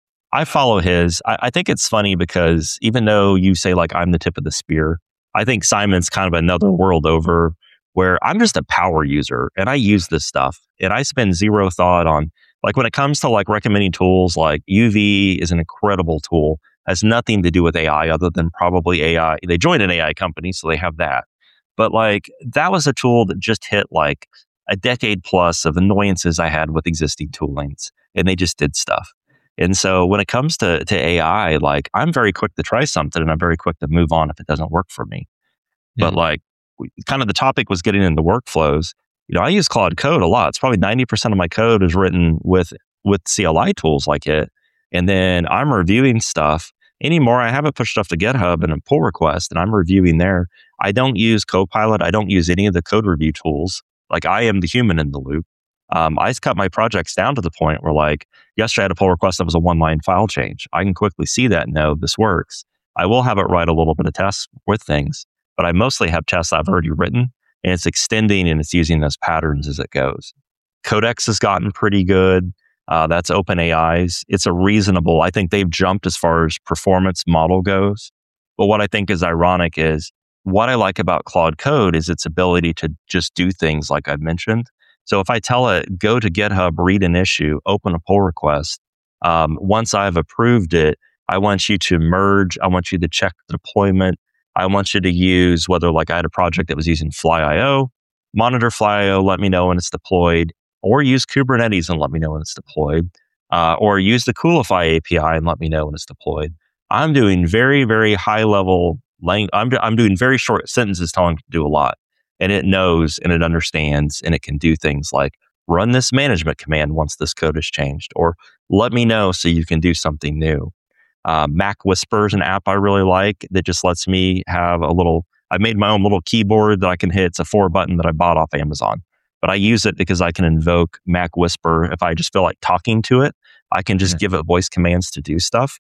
I follow his. I think it's funny because even though you say like I'm the tip of the spear, I think Simon's kind of another world over, where I'm just a power user and I use this stuff and I spend zero thought on, like when it comes to like recommending tools, like UV is an incredible tool, has nothing to do with AI other than probably AI. They joined an AI company, so they have that. But like that was a tool that just hit like a decade plus of annoyances I had with existing toolings, and they just did stuff. And so when it comes to AI, like I'm very quick to try something and I'm very quick to move on if it doesn't work for me. But like, kind of the topic was getting into workflows. I use Claude Code a lot. It's probably 90% of my code is written with CLI tools like it. And then I'm reviewing stuff. Anymore, I have it pushed off to GitHub and a pull request, and I'm reviewing there. I don't use Copilot. I don't use any of the code review tools. Like I am the human in the loop. I cut my projects down to the point where like yesterday I had a pull request that was a 1-line file change. I can quickly see that and know this works. I will have it write a little bit of tests with things, but I mostly have tests I've already written, and it's extending and it's using those patterns as it goes. Codex has gotten pretty good. That's OpenAI's. It's a reasonable, I think they've jumped as far as performance model goes. But what I think is ironic is what I like about Claude Code is its ability to just do things like I've mentioned. So if I tell it, go to GitHub, read an issue, open a pull request, once I've approved it, I want you to merge, I want you to check the deployment, I want you to use, whether like I had a project that was using Fly.io, monitor Fly.io, let me know when it's deployed, or use Kubernetes and let me know when it's deployed, or use the Coolify API and let me know when it's deployed. I'm doing very, very high level, I'm doing very short sentences telling it to do a lot. And it knows and it understands and it can do things like run this management command once this code is changed, or let me know so you can do something new. Mac Whisper is an app I really like that just lets me have I made my own little keyboard that I can hit. It's a 4-button that I bought off Amazon, but I use it because I can invoke Mac Whisper. If I just feel like talking to it, I can just give it voice commands to do stuff.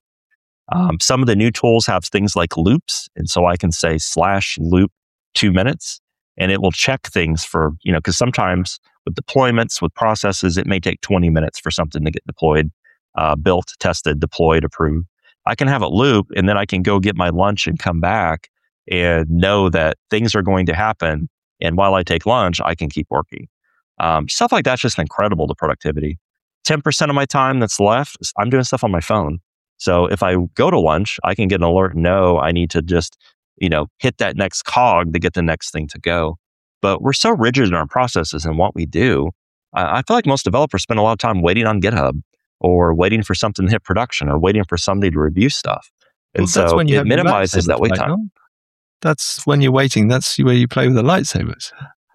Some of the new tools have things like loops. And so I can say /loop 2 minutes and it will check things for, because sometimes with deployments, with processes, it may take 20 minutes for something to get deployed, built, tested, deployed, approved. I can have it loop and then I can go get my lunch and come back and know that things are going to happen. And while I take lunch, I can keep working. Stuff like that's just incredible to productivity. 10% of my time that's left, I'm doing stuff on my phone. So if I go to lunch, I can get an alert. No, I need to just, hit that next cog to get the next thing to go. But we're so rigid in our processes and what we do. I feel like most developers spend a lot of time waiting on GitHub or waiting for something to hit production or waiting for somebody to review stuff. And so it minimizes that wait time. That's when you're waiting. That's where you play with the lightsabers.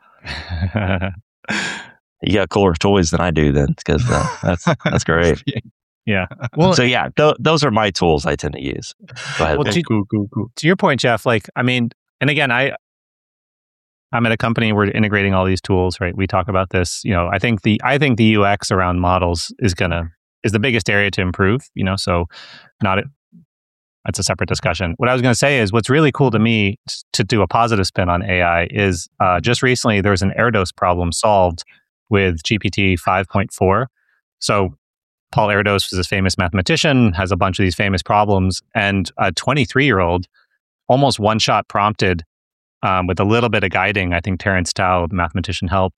You got cooler toys than I do then, because that's great. Yeah. Well, so yeah, those are my tools I tend to use. Go ahead. Well, cool. To your point, Jeff, and again, I'm at a company, we're integrating all these tools, right? We talk about this, I think the UX around models is the biggest area to improve, so that's a separate discussion. What I was going to say is what's really cool to me to do a positive spin on AI is just recently there was an Erdos problem solved with GPT 5.4. So Paul Erdos was a famous mathematician, has a bunch of these famous problems, and a 23-year-old almost one-shot prompted with a little bit of guiding. I think Terence Tao, the mathematician, helped.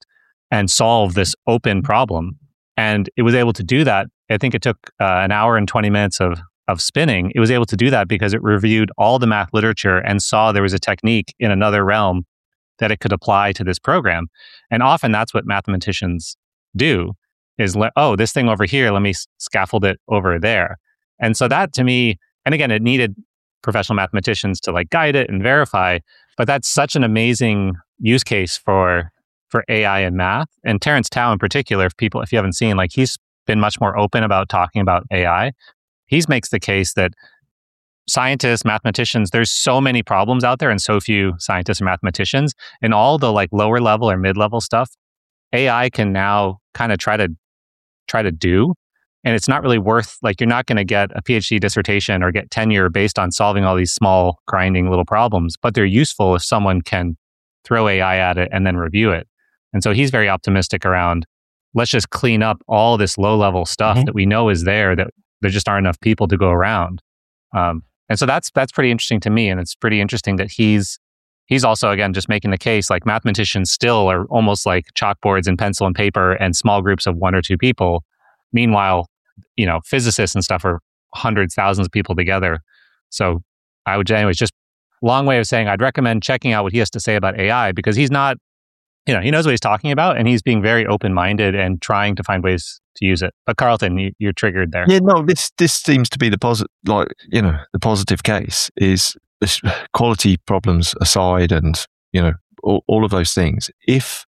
and solve this open problem. And it was able to do that. I think it took an hour and 20 minutes of spinning. It was able to do that because it reviewed all the math literature and saw there was a technique in another realm that it could apply to this program. And often that's what mathematicians do is, this thing over here, let me scaffold it over there. And so that to me, and again, it needed professional mathematicians to like guide it and verify, but that's such an amazing use case for AI and math. And Terrence Tao in particular, if you haven't seen, like he's been much more open about talking about AI. He makes the case that scientists, mathematicians, there's so many problems out there and so few scientists or mathematicians, and all the like lower level or mid-level stuff, AI can now kind of try to do. And it's not really worth, like you're not going to get a PhD dissertation or get tenure based on solving all these small grinding little problems, but they're useful if someone can throw AI at it and then review it. And so he's very optimistic around, let's just clean up all this low level stuff that we know is there, that there just aren't enough people to go around. And so that's pretty interesting to me. And it's pretty interesting that he's also, again, just making the case, like mathematicians still are almost like chalkboards and pencil and paper and small groups of 1 or 2 people. Meanwhile, physicists and stuff are hundreds, thousands of people together. So I would, anyways, just long way of saying I'd recommend checking out what he has to say about AI, because he's not, he knows what he's talking about and he's being very open-minded and trying to find ways to use it. But Carlton, you're triggered there. Yeah, no, this seems to be the the positive case is quality problems aside, and all of those things. If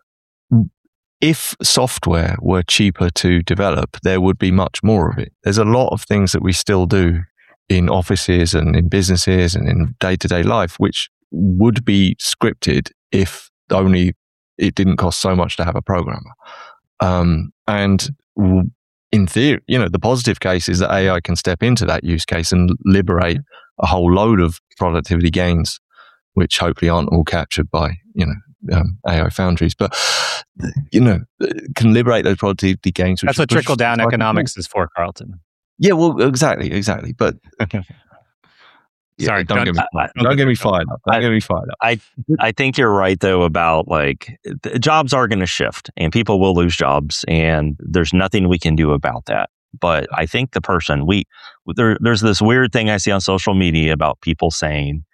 software were cheaper to develop, there would be much more of it. There's a lot of things that we still do in offices and in businesses and in day-to-day life, which would be scripted if only it didn't cost so much to have a programmer. And in theory, the positive case is that AI can step into that use case and liberate a whole load of productivity gains, which hopefully aren't all captured by, AI foundries, but, can liberate those productivity gains. That's what trickle-down economics is for, Carlton. Yeah, well, exactly. But sorry, don't get me fired up. Don't get me fired up. I think you're right though about like jobs are going to shift and people will lose jobs, and there's nothing we can do about that. But I think the person there's this weird thing I see on social media about people saying,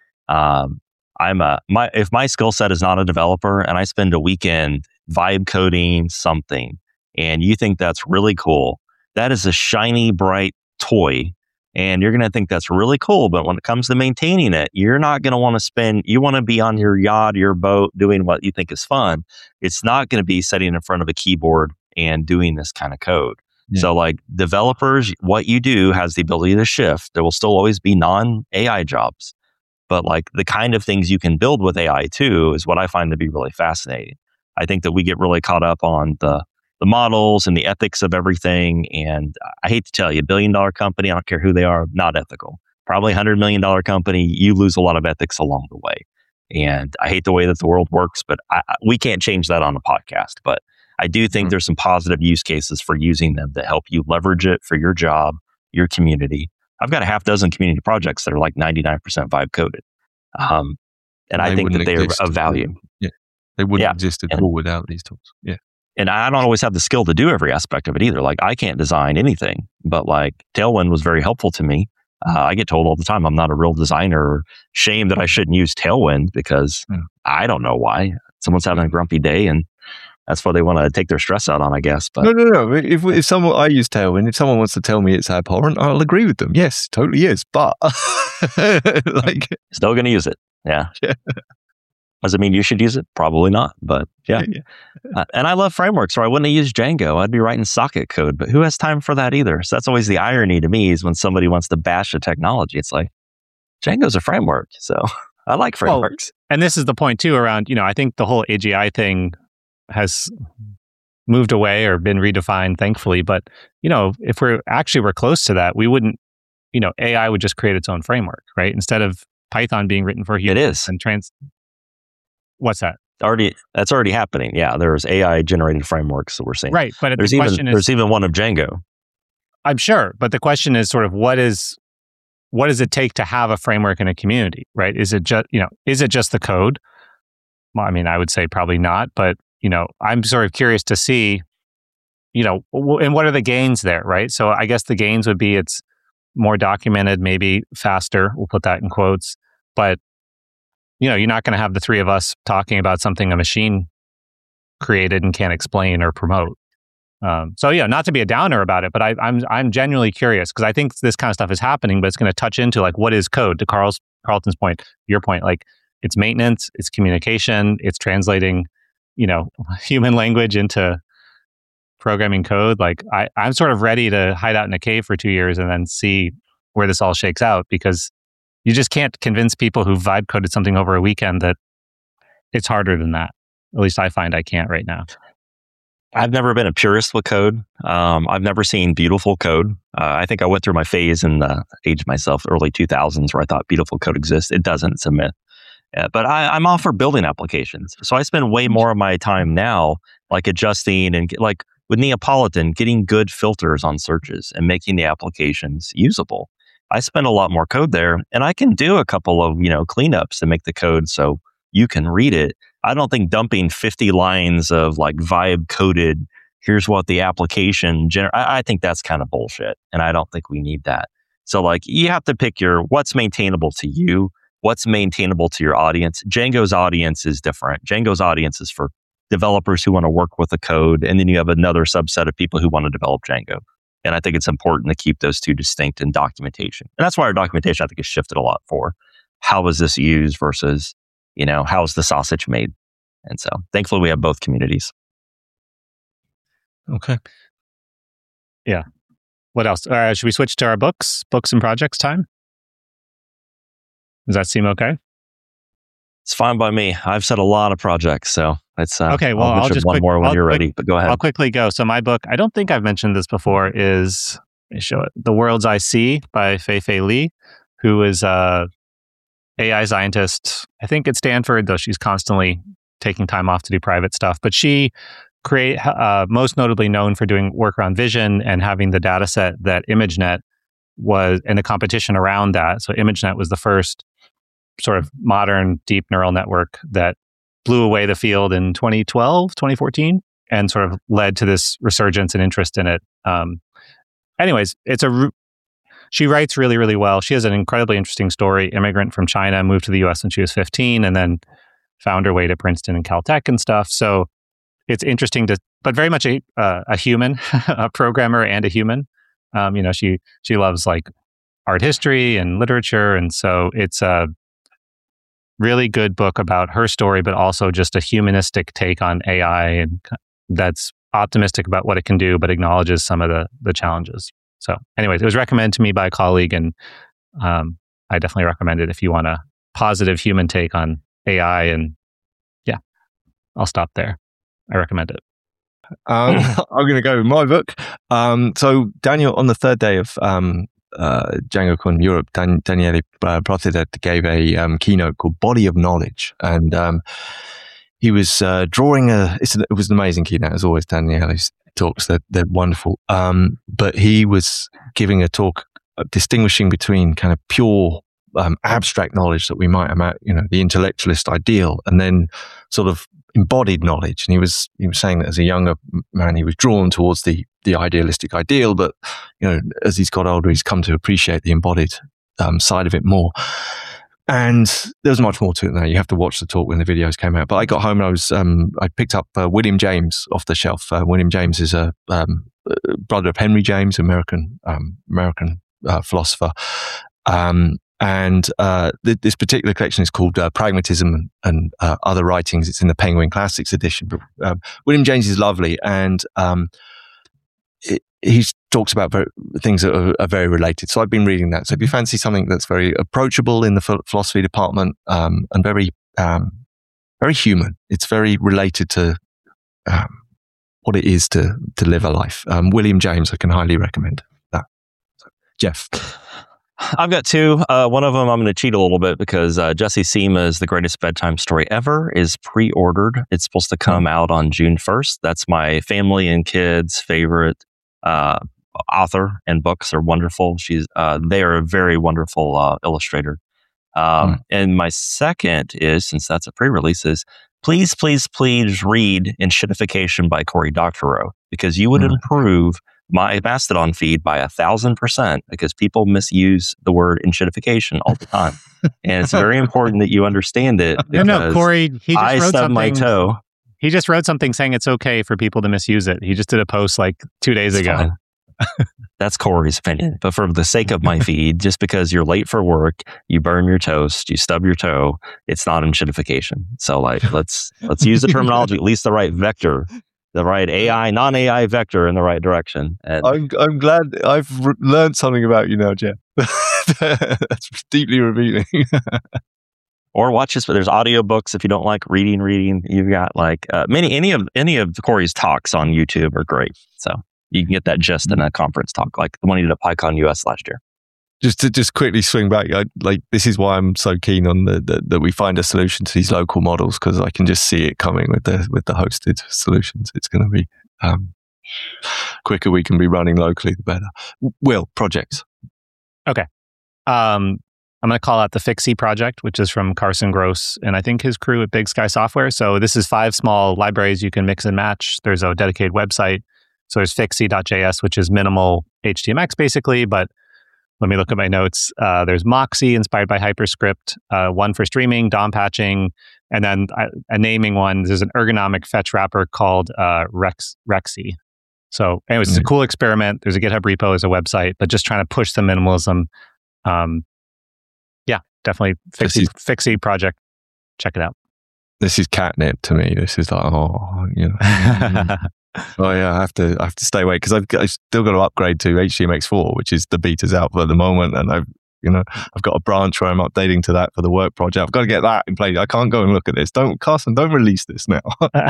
if my skill set is not a developer and I spend a weekend vibe coding something and you think that's really cool, that is a shiny, bright toy. And you're going to think that's really cool. But when it comes to maintaining it, you're not going to want to you want to be on your yacht, your boat, doing what you think is fun. It's not going to be sitting in front of a keyboard and doing this kind of code. Yeah. So like developers, what you do has the ability to shift. There will still always be non-AI jobs. But like the kind of things you can build with AI too is what I find to be really fascinating. I think that we get really caught up on the models and the ethics of everything. And I hate to tell you, $1 billion company, I don't care who they are, not ethical. Probably $100 million company, you lose a lot of ethics along the way. And I hate the way that the world works, but we can't change that on a podcast. But I do think there's some positive use cases for using them that help you leverage it for your job, your community. I've got a half dozen community projects that are like 99% vibe coded. And I think that they are of value. Yeah. They wouldn't exist at all without these tools. Yeah. And I don't always have the skill to do every aspect of it either. Like I can't design anything, but like Tailwind was very helpful to me. I get told all the time I'm not a real designer. Shame that I shouldn't use Tailwind because I don't know why. Someone's having a grumpy day and that's what they want to take their stress out on, I guess. But no. If I use Tailwind, if someone wants to tell me it's abhorrent, I'll agree with them. Yes, totally is. But still going to use it. Yeah. Does it mean you should use it? Probably not, but yeah. And I love frameworks, or I wouldn't have used Django. I'd be writing socket code, but who has time for that either? So that's always the irony to me is when somebody wants to bash a technology, it's like, Django's a framework. So I like frameworks. And this is the point too around, I think the whole AGI thing has moved away or been redefined, thankfully. But, if we're close to that, we wouldn't, AI would just create its own framework, right? Instead of Python being written for humans. It is. And what's that? That's already happening. Yeah, there's AI generated frameworks that we're seeing. Right, but there's even one of Django. I'm sure, but the question is sort of what does it take to have a framework in a community, right? Is it just is it just the code? Well, I mean, I would say probably not, but I'm sort of curious to see, and what are the gains there, right? So I guess the gains would be it's more documented, maybe faster. We'll put that in quotes. But, you're not going to have the three of us talking about something a machine created and can't explain or promote. Not to be a downer about it, but I'm genuinely curious because I think this kind of stuff is happening, but it's going to touch into like what is code. To Carlton's point, your point, like it's maintenance, it's communication, it's translating, human language into programming code. Like I'm sort of ready to hide out in a cave for 2 years and then see where this all shakes out, because you just can't convince people who vibe coded something over a weekend that it's harder than that. At least I find I can't right now. I've never been a purist with code. I've never seen beautiful code. I think I went through my phase in the age myself, early 2000s, where I thought beautiful code exists. It doesn't. It's a myth. But I'm all for building applications. So I spend way more of my time now, like adjusting and like with Neapolitan, getting good filters on searches and making the applications usable. I spend a lot more code there, and I can do a couple of, cleanups to make the code so you can read it. I don't think dumping 50 lines of like vibe coded, here's what the application, I think that's kind of bullshit. And I don't think we need that. So like you have to pick what's maintainable to you, what's maintainable to your audience. Django's audience is different. Django's audience is for developers who want to work with the code. And then you have another subset of people who want to develop Django. And I think it's important to keep those two distinct in documentation. And that's why our documentation, I think, has shifted a lot for how is this used versus how's the sausage made? And so thankfully we have both communities. Okay. Yeah. What else? Should we switch to our books and projects time? Does that seem okay? It's fine by me. I've said a lot of projects, so it's okay. Well, I'll just one more when you're ready. But go ahead. I'll quickly go. So my book, I don't think I've mentioned this before, is let me show it. The Worlds I See by Fei-Fei Li, who is a AI scientist, I think at Stanford, though she's constantly taking time off to do private stuff. But she most notably known for doing work around vision and having the data set that ImageNet was in a competition around that. So ImageNet was the first sort of modern deep neural network that blew away the field in 2014, and sort of led to this resurgence and interest in it. Anyways, she writes really, really well. She has an incredibly interesting story. Immigrant from China, moved to the US when she was 15, and then found her way to Princeton and Caltech and stuff. So it's interesting but very much a human, a programmer and a human. She loves like art history and literature. And so it's a really good book about her story, but also just a humanistic take on AI, and that's optimistic about what it can do, but acknowledges some of the challenges. So anyways, it was recommended to me by a colleague, and I definitely recommend it if you want a positive human take on AI. And yeah, I'll stop there. I recommend it. I'm going to go with my book. So Daniel, on the third day of DjangoCon Europe, Daniele Brother gave a keynote called Body of Knowledge, and he was drawing it was an amazing keynote, as always. Daniele's talks, they're wonderful. But he was giving a talk distinguishing between kind of pure abstract knowledge that we might imagine, the intellectualist ideal, and then sort of embodied knowledge. And he was saying that as a younger man, he was drawn towards the idealistic ideal, but as he's got older, he's come to appreciate the embodied side of it more. And there's much more to it now. You have to watch the talk when the videos came out. But I got home and I picked up William James off the shelf. William James is a brother of Henry James, American philosopher. This particular collection is called Pragmatism and Other Writings. It's in the Penguin Classics edition. But William James is lovely, and he talks about things that are very related. So I've been reading that. So if you fancy something that's very approachable in the philosophy department, and very very human, it's very related to what it is to live a life. William James, I can highly recommend that. So, Jeff. I've got two. One of them I'm going to cheat a little bit because Jesse Sema's The Greatest Bedtime Story Ever is pre-ordered. It's supposed to come out on June 1st. That's my family and kids' favorite author, and books are wonderful. They are a very wonderful illustrator. And my second is, since that's a pre-release, is please read Enshittification by Cory Doctorow, because you would improve my Mastodon feed by 1,000%, because people misuse the word enshittification all the time. And it's very important that you understand it. No, Cory, he just wrote something. My toe. He just wrote something saying it's okay for people to misuse it. He just did a post like 2 days ago. That's Cory's opinion. But for the sake of my feed, just because you're late for work, you burn your toast, you stub your toe, it's not enshittification. So let's use the terminology, at least the right vector, the right AI, non-AI vector in the right direction. And I'm glad I've learned something about you now, Jeff. That's deeply revealing. Or watch this, but there's audiobooks if you don't like reading. You've got any of Cory's talks on YouTube are great. So you can get that just in a conference talk, like the one he did at PyCon US last year. Just quickly swing back, this is why I'm so keen on that we find a solution to these local models, because I can just see it coming with the hosted solutions. It's going to be quicker we can be running locally, the better. Will, projects. Okay. I'm going to call out the Fixie project, which is from Carson Gross and I think his crew at Big Sky Software. So this is 5 small libraries you can mix and match. There's a dedicated website. So there's Fixie.js, which is minimal HTMX basically, but let me look at my notes. There's Moxie, inspired by HyperScript, one for streaming, DOM patching, and then a naming one. There's an ergonomic fetch wrapper called Rexy. So anyways, it's a cool experiment. There's a GitHub repo, there's a website, but just trying to push the minimalism. Definitely Fixie project. Check it out. This is catnip to me. This is like, oh yeah, I have to stay away, because I've still got to upgrade to HTMX4, which is the beta's out at the moment, and I've got a branch where I'm updating to that for the work project. I've got to get that in place. I can't go and look at this. Carson, don't release this now.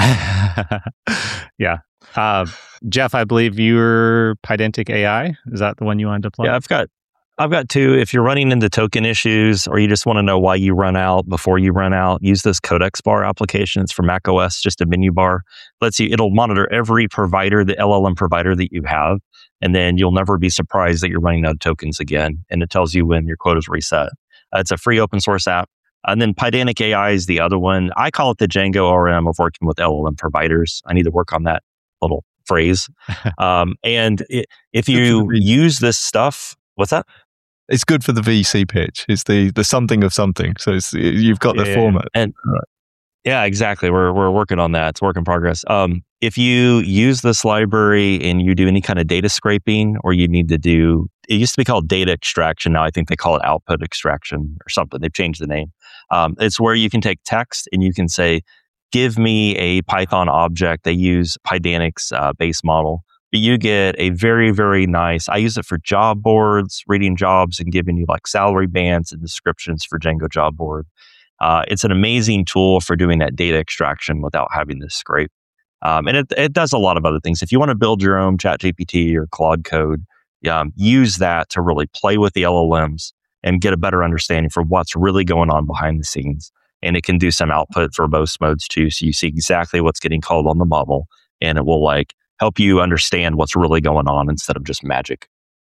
Yeah. Jeff, I believe you're Pydantic AI. Is that the one you wanted to plug? Yeah, I've got 2. If you're running into token issues, or you just want to know why you run out before you run out, use this Codex Bar application. It's for Mac OS, just a menu bar. It'll monitor every provider, the LLM provider that you have, and then you'll never be surprised that you're running out of tokens again. And it tells you when your quota is reset. It's a free open source app. And then Pydantic AI is the other one. I call it the Django RM of working with LLM providers. I need to work on that little phrase. If you use this stuff, what's that? It's good for the VC pitch. It's the something of something. So you've got the format. And right. Yeah, exactly. We're working on that. It's a work in progress. If you use this library and you do any kind of data scraping, or you need to do, it used to be called data extraction. Now I think they call it output extraction or something. They've changed the name. It's where you can take text and you can say, give me a Python object. They use Pydantic's base model. But you get a very, very nice, I use it for job boards, reading jobs and giving you like salary bands and descriptions for Django job board. It's an amazing tool for doing that data extraction without having to scrape. And it does a lot of other things. If you want to build your own ChatGPT or Claude code, use that to really play with the LLMs and get a better understanding for what's really going on behind the scenes. And it can do some output for both modes too. So you see exactly what's getting called on the model, and it will help you understand what's really going on instead of just magic.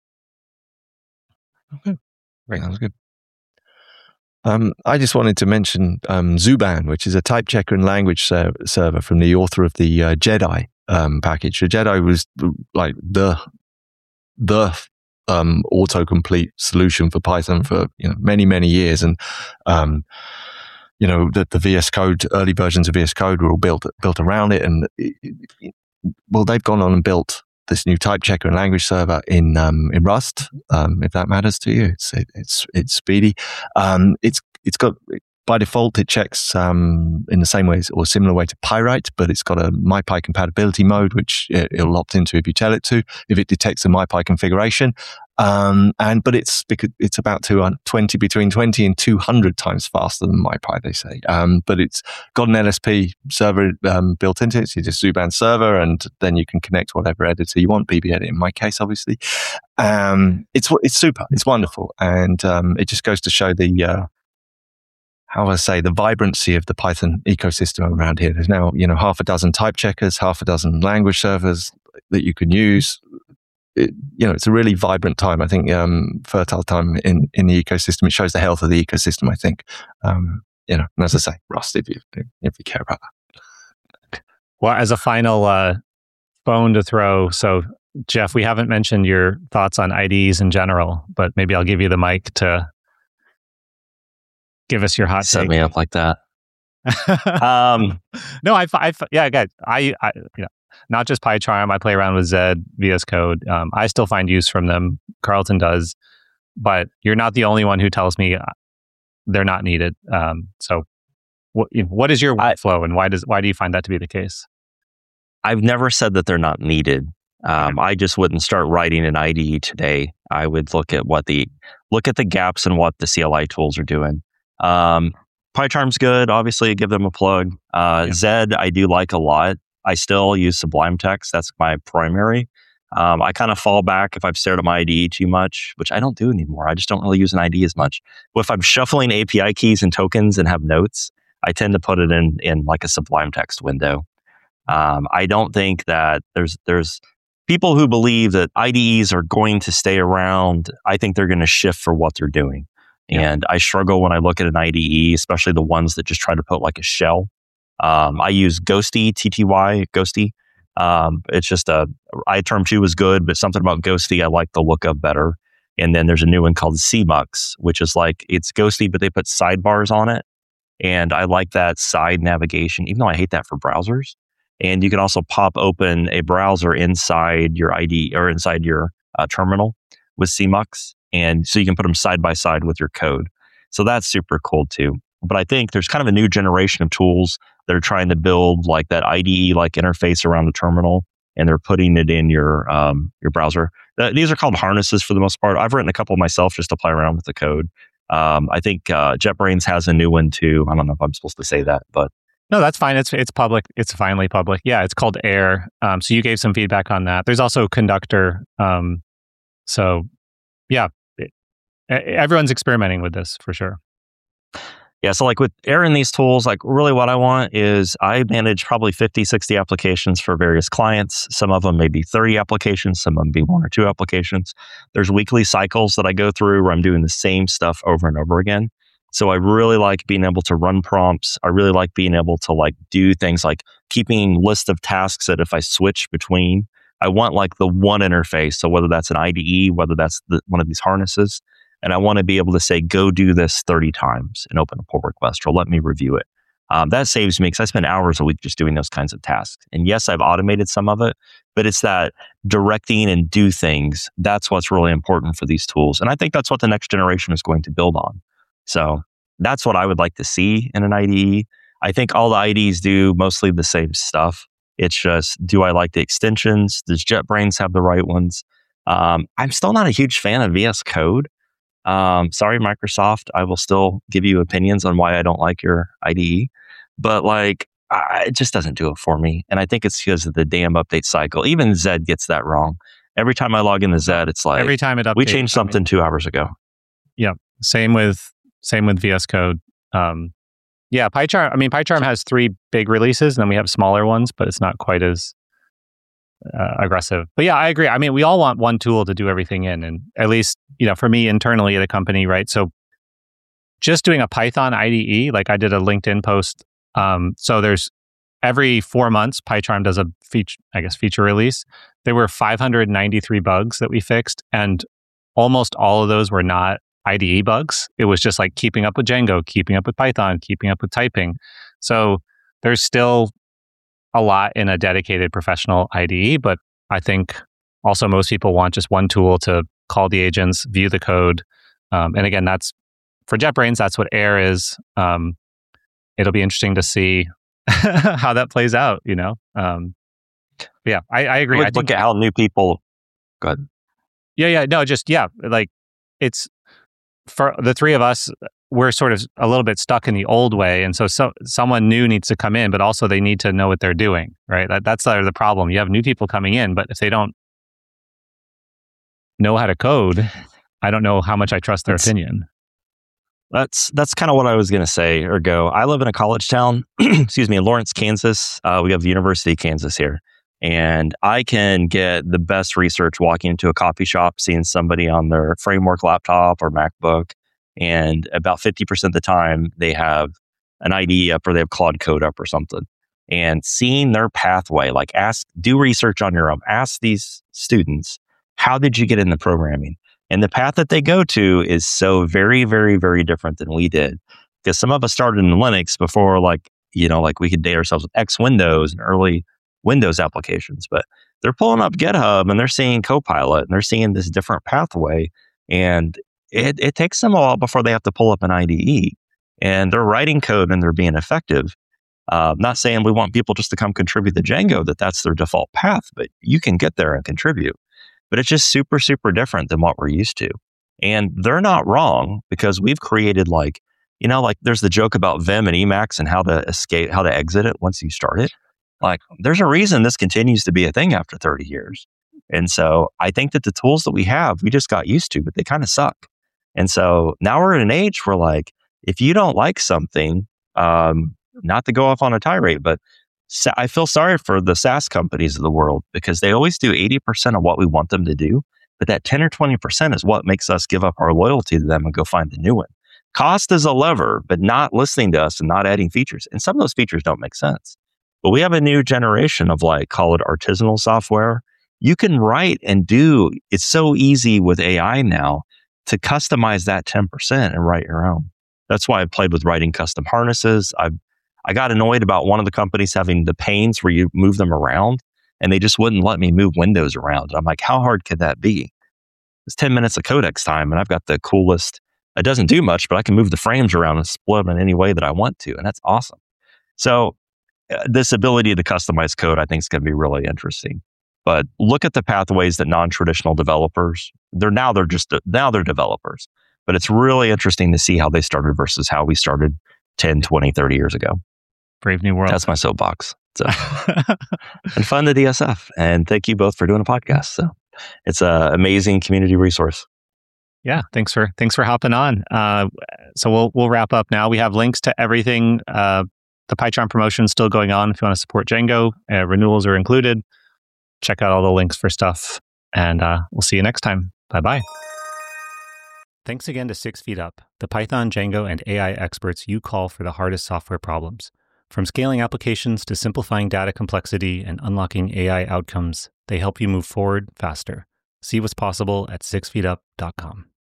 Okay. Great. That was good. I just wanted to mention Zuban, which is a type checker and language server from the author of the Jedi package. The Jedi was like the autocomplete solution for Python for many, many years. And the VS Code, early versions of VS Code were all built around it. And they've gone on and built this new type checker and language server in Rust. If that matters to you, it's speedy. It's got, by default, it checks in the same way or similar way to Pywrite, but it's got a MyPy compatibility mode, which it'll opt into if you tell it to, if it detects a MyPy configuration. But it's about between 20 and 200 times faster than MyPy, they say. But it's got an LSP server built into it. So it's a Zuban server, and then you can connect whatever editor you want, BBEdit in my case, obviously. It's super. It's wonderful. And it just goes to show the vibrancy of the Python ecosystem around here. There's now, half a dozen type checkers, half a dozen language servers that you can use. it's a really vibrant time. I think fertile time in the ecosystem. It shows the health of the ecosystem. I think, and as I say, Rust, if you care about that. Well, as a final bone to throw, so Jeff, we haven't mentioned your thoughts on IDEs in general, but maybe I'll give you the mic to give us your hot take. Set me up like that. No, I not just PyCharm. I play around with Zed, VS Code. I still find use from them. Carlton does, but you're not the only one who tells me they're not needed. So, what is your workflow, and why do you find that to be the case? I've never said that they're not needed. I just wouldn't start writing an IDE today. I would look at the gaps in what the CLI tools are doing. PyCharm's good. Obviously, give them a plug. Zed, I do like a lot. I still use Sublime Text. That's my primary. I kind of fall back if I've stared at my IDE too much, which I don't do anymore. I just don't really use an IDE as much. But if I'm shuffling API keys and tokens and have notes, I tend to put it in like a Sublime Text window. I don't think that there's people who believe that IDEs are going to stay around. I think they're going to shift for what they're doing. Yeah. And I struggle when I look at an IDE, especially the ones that just try to put like a shell. I use Ghosty, TTY, Ghosty. It's just iTerm 2 is good, but something about Ghosty I like the look of better. And then there's a new one called CMux, which is like, it's Ghosty, but they put sidebars on it. And I like that side navigation, even though I hate that for browsers. And you can also pop open a browser inside your IDE or inside your terminal with CMux. And so you can put them side by side with your code. So that's super cool too. But I think there's kind of a new generation of tools that are trying to build like that IDE-like interface around the terminal, and they're putting it in your browser. These are called harnesses for the most part. I've written a couple myself just to play around with the code. I think JetBrains has a new one too. I don't know if I'm supposed to say that, but no, that's fine. It's public. It's finally public. Yeah, it's called Air. So you gave some feedback on that. There's also Conductor. So yeah, everyone's experimenting with this for sure. Yeah, so like with Air in these tools, like really what I want is I manage probably 50, 60 applications for various clients. Some of them may be 30 applications, some of them be 1 or 2 applications. There's weekly cycles that I go through where I'm doing the same stuff over and over again. So I really like being able to run prompts. I really like being able to like do things like keeping list of tasks that if I switch between, I want like the one interface. So whether that's an IDE, whether that's one of these harnesses, and I want to be able to say, go do this 30 times and open a pull request or let me review it. That saves me because I spend hours a week just doing those kinds of tasks. And yes, I've automated some of it, but it's that directing and do things. That's what's really important for these tools. And I think that's what the next generation is going to build on. So that's what I would like to see in an IDE. I think all the IDEs do mostly the same stuff. It's just, do I like the extensions? Does JetBrains have the right ones? I'm still not a huge fan of VS Code. Sorry, Microsoft. I will still give you opinions on why I don't like your IDE, but like, it just doesn't do it for me. And I think it's because of the damn update cycle. Even Zed gets that wrong. Every time I log into Zed, it's like, every time it updates, we changed something 2 hours ago. Yeah. Same with VS Code. Yeah, PyCharm. I mean, PyCharm has 3 big releases, and then we have smaller ones, but it's not quite as aggressive. But yeah, I agree. I mean, we all want one tool to do everything in, and at least, for me internally at a company, right? So just doing a Python IDE, like I did a LinkedIn post. So there's every 4 months, PyCharm does a feature release. There were 593 bugs that we fixed, and almost all of those were not IDE bugs. It was just like keeping up with Django, keeping up with Python, keeping up with typing. So there's still a lot in a dedicated professional IDE, but I think also most people want just one tool to call the agents, view the code. And again, that's for JetBrains, that's what Air is. It'll be interesting to see how that plays out, Yeah, I agree. I look at how new people... Go ahead. Yeah. No, like it's... For the 3 of us, we're sort of a little bit stuck in the old way. And so someone new needs to come in, but also they need to know what they're doing, right? That's the problem. You have new people coming in, but if they don't know how to code, I don't know how much I trust their opinion. That's kind of what I was going to say or go. I live in a college town, in Lawrence, Kansas. We have the University of Kansas here. And I can get the best research walking into a coffee shop, seeing somebody on their Framework laptop or MacBook. And about 50% of the time, they have an IDE up or they have Claude Code up or something. And seeing their pathway, like do research on your own. Ask these students, how did you get into programming? And the path that they go to is so very, very, very different than we did. Because some of us started in Linux before, like we could date ourselves with X Windows and early Windows applications. But they're pulling up GitHub and they're seeing Copilot and they're seeing this different pathway. And it takes them a while before they have to pull up an IDE. And they're writing code and they're being effective. Not saying we want people just to come contribute to Django, that's their default path, but you can get there and contribute. But it's just super, super different than what we're used to. And they're not wrong, because we've created there's the joke about Vim and Emacs and how to exit it once you start it. Like, there's a reason this continues to be a thing after 30 years. And so I think that the tools that we have, we just got used to, but they kind of suck. And so now we're in an age where, like, if you don't like something, not to go off on a tirade, but I feel sorry for the SaaS companies of the world, because they always do 80% of what we want them to do. But that 10 or 20% is what makes us give up our loyalty to them and go find a new one. Cost is a lever, but not listening to us and not adding features. And some of those features don't make sense. But we have a new generation of, like, call it artisanal software. You can write and do, it's so easy with AI now to customize that 10% and write your own. That's why I played with writing custom harnesses. I got annoyed about one of the companies having the panes where you move them around, and they just wouldn't let me move windows around. I'm like, how hard could that be? It's 10 minutes of codex time, and I've got the coolest. It doesn't do much, but I can move the frames around and split them in any way that I want to, and that's awesome. So this ability to customize code, I think, is going to be really interesting. But look at the pathways that non-traditional developers, they're developers. But it's really interesting to see how they started versus how we started 10, 20, 30 years ago. Brave new world. That's my soapbox. So, and fun to DSF. And thank you both for doing a podcast. So it's an amazing community resource. Yeah, thanks for hopping on. So we'll wrap up now. We have links to everything. The PyCharm promotion is still going on if you want to support Django. Renewals are included. Check out all the links for stuff, and we'll see you next time. Bye-bye. Thanks again to 6 Feet Up, the Python, Django, and AI experts you call for the hardest software problems. From scaling applications to simplifying data complexity and unlocking AI outcomes, they help you move forward faster. See what's possible at 6feetup.com.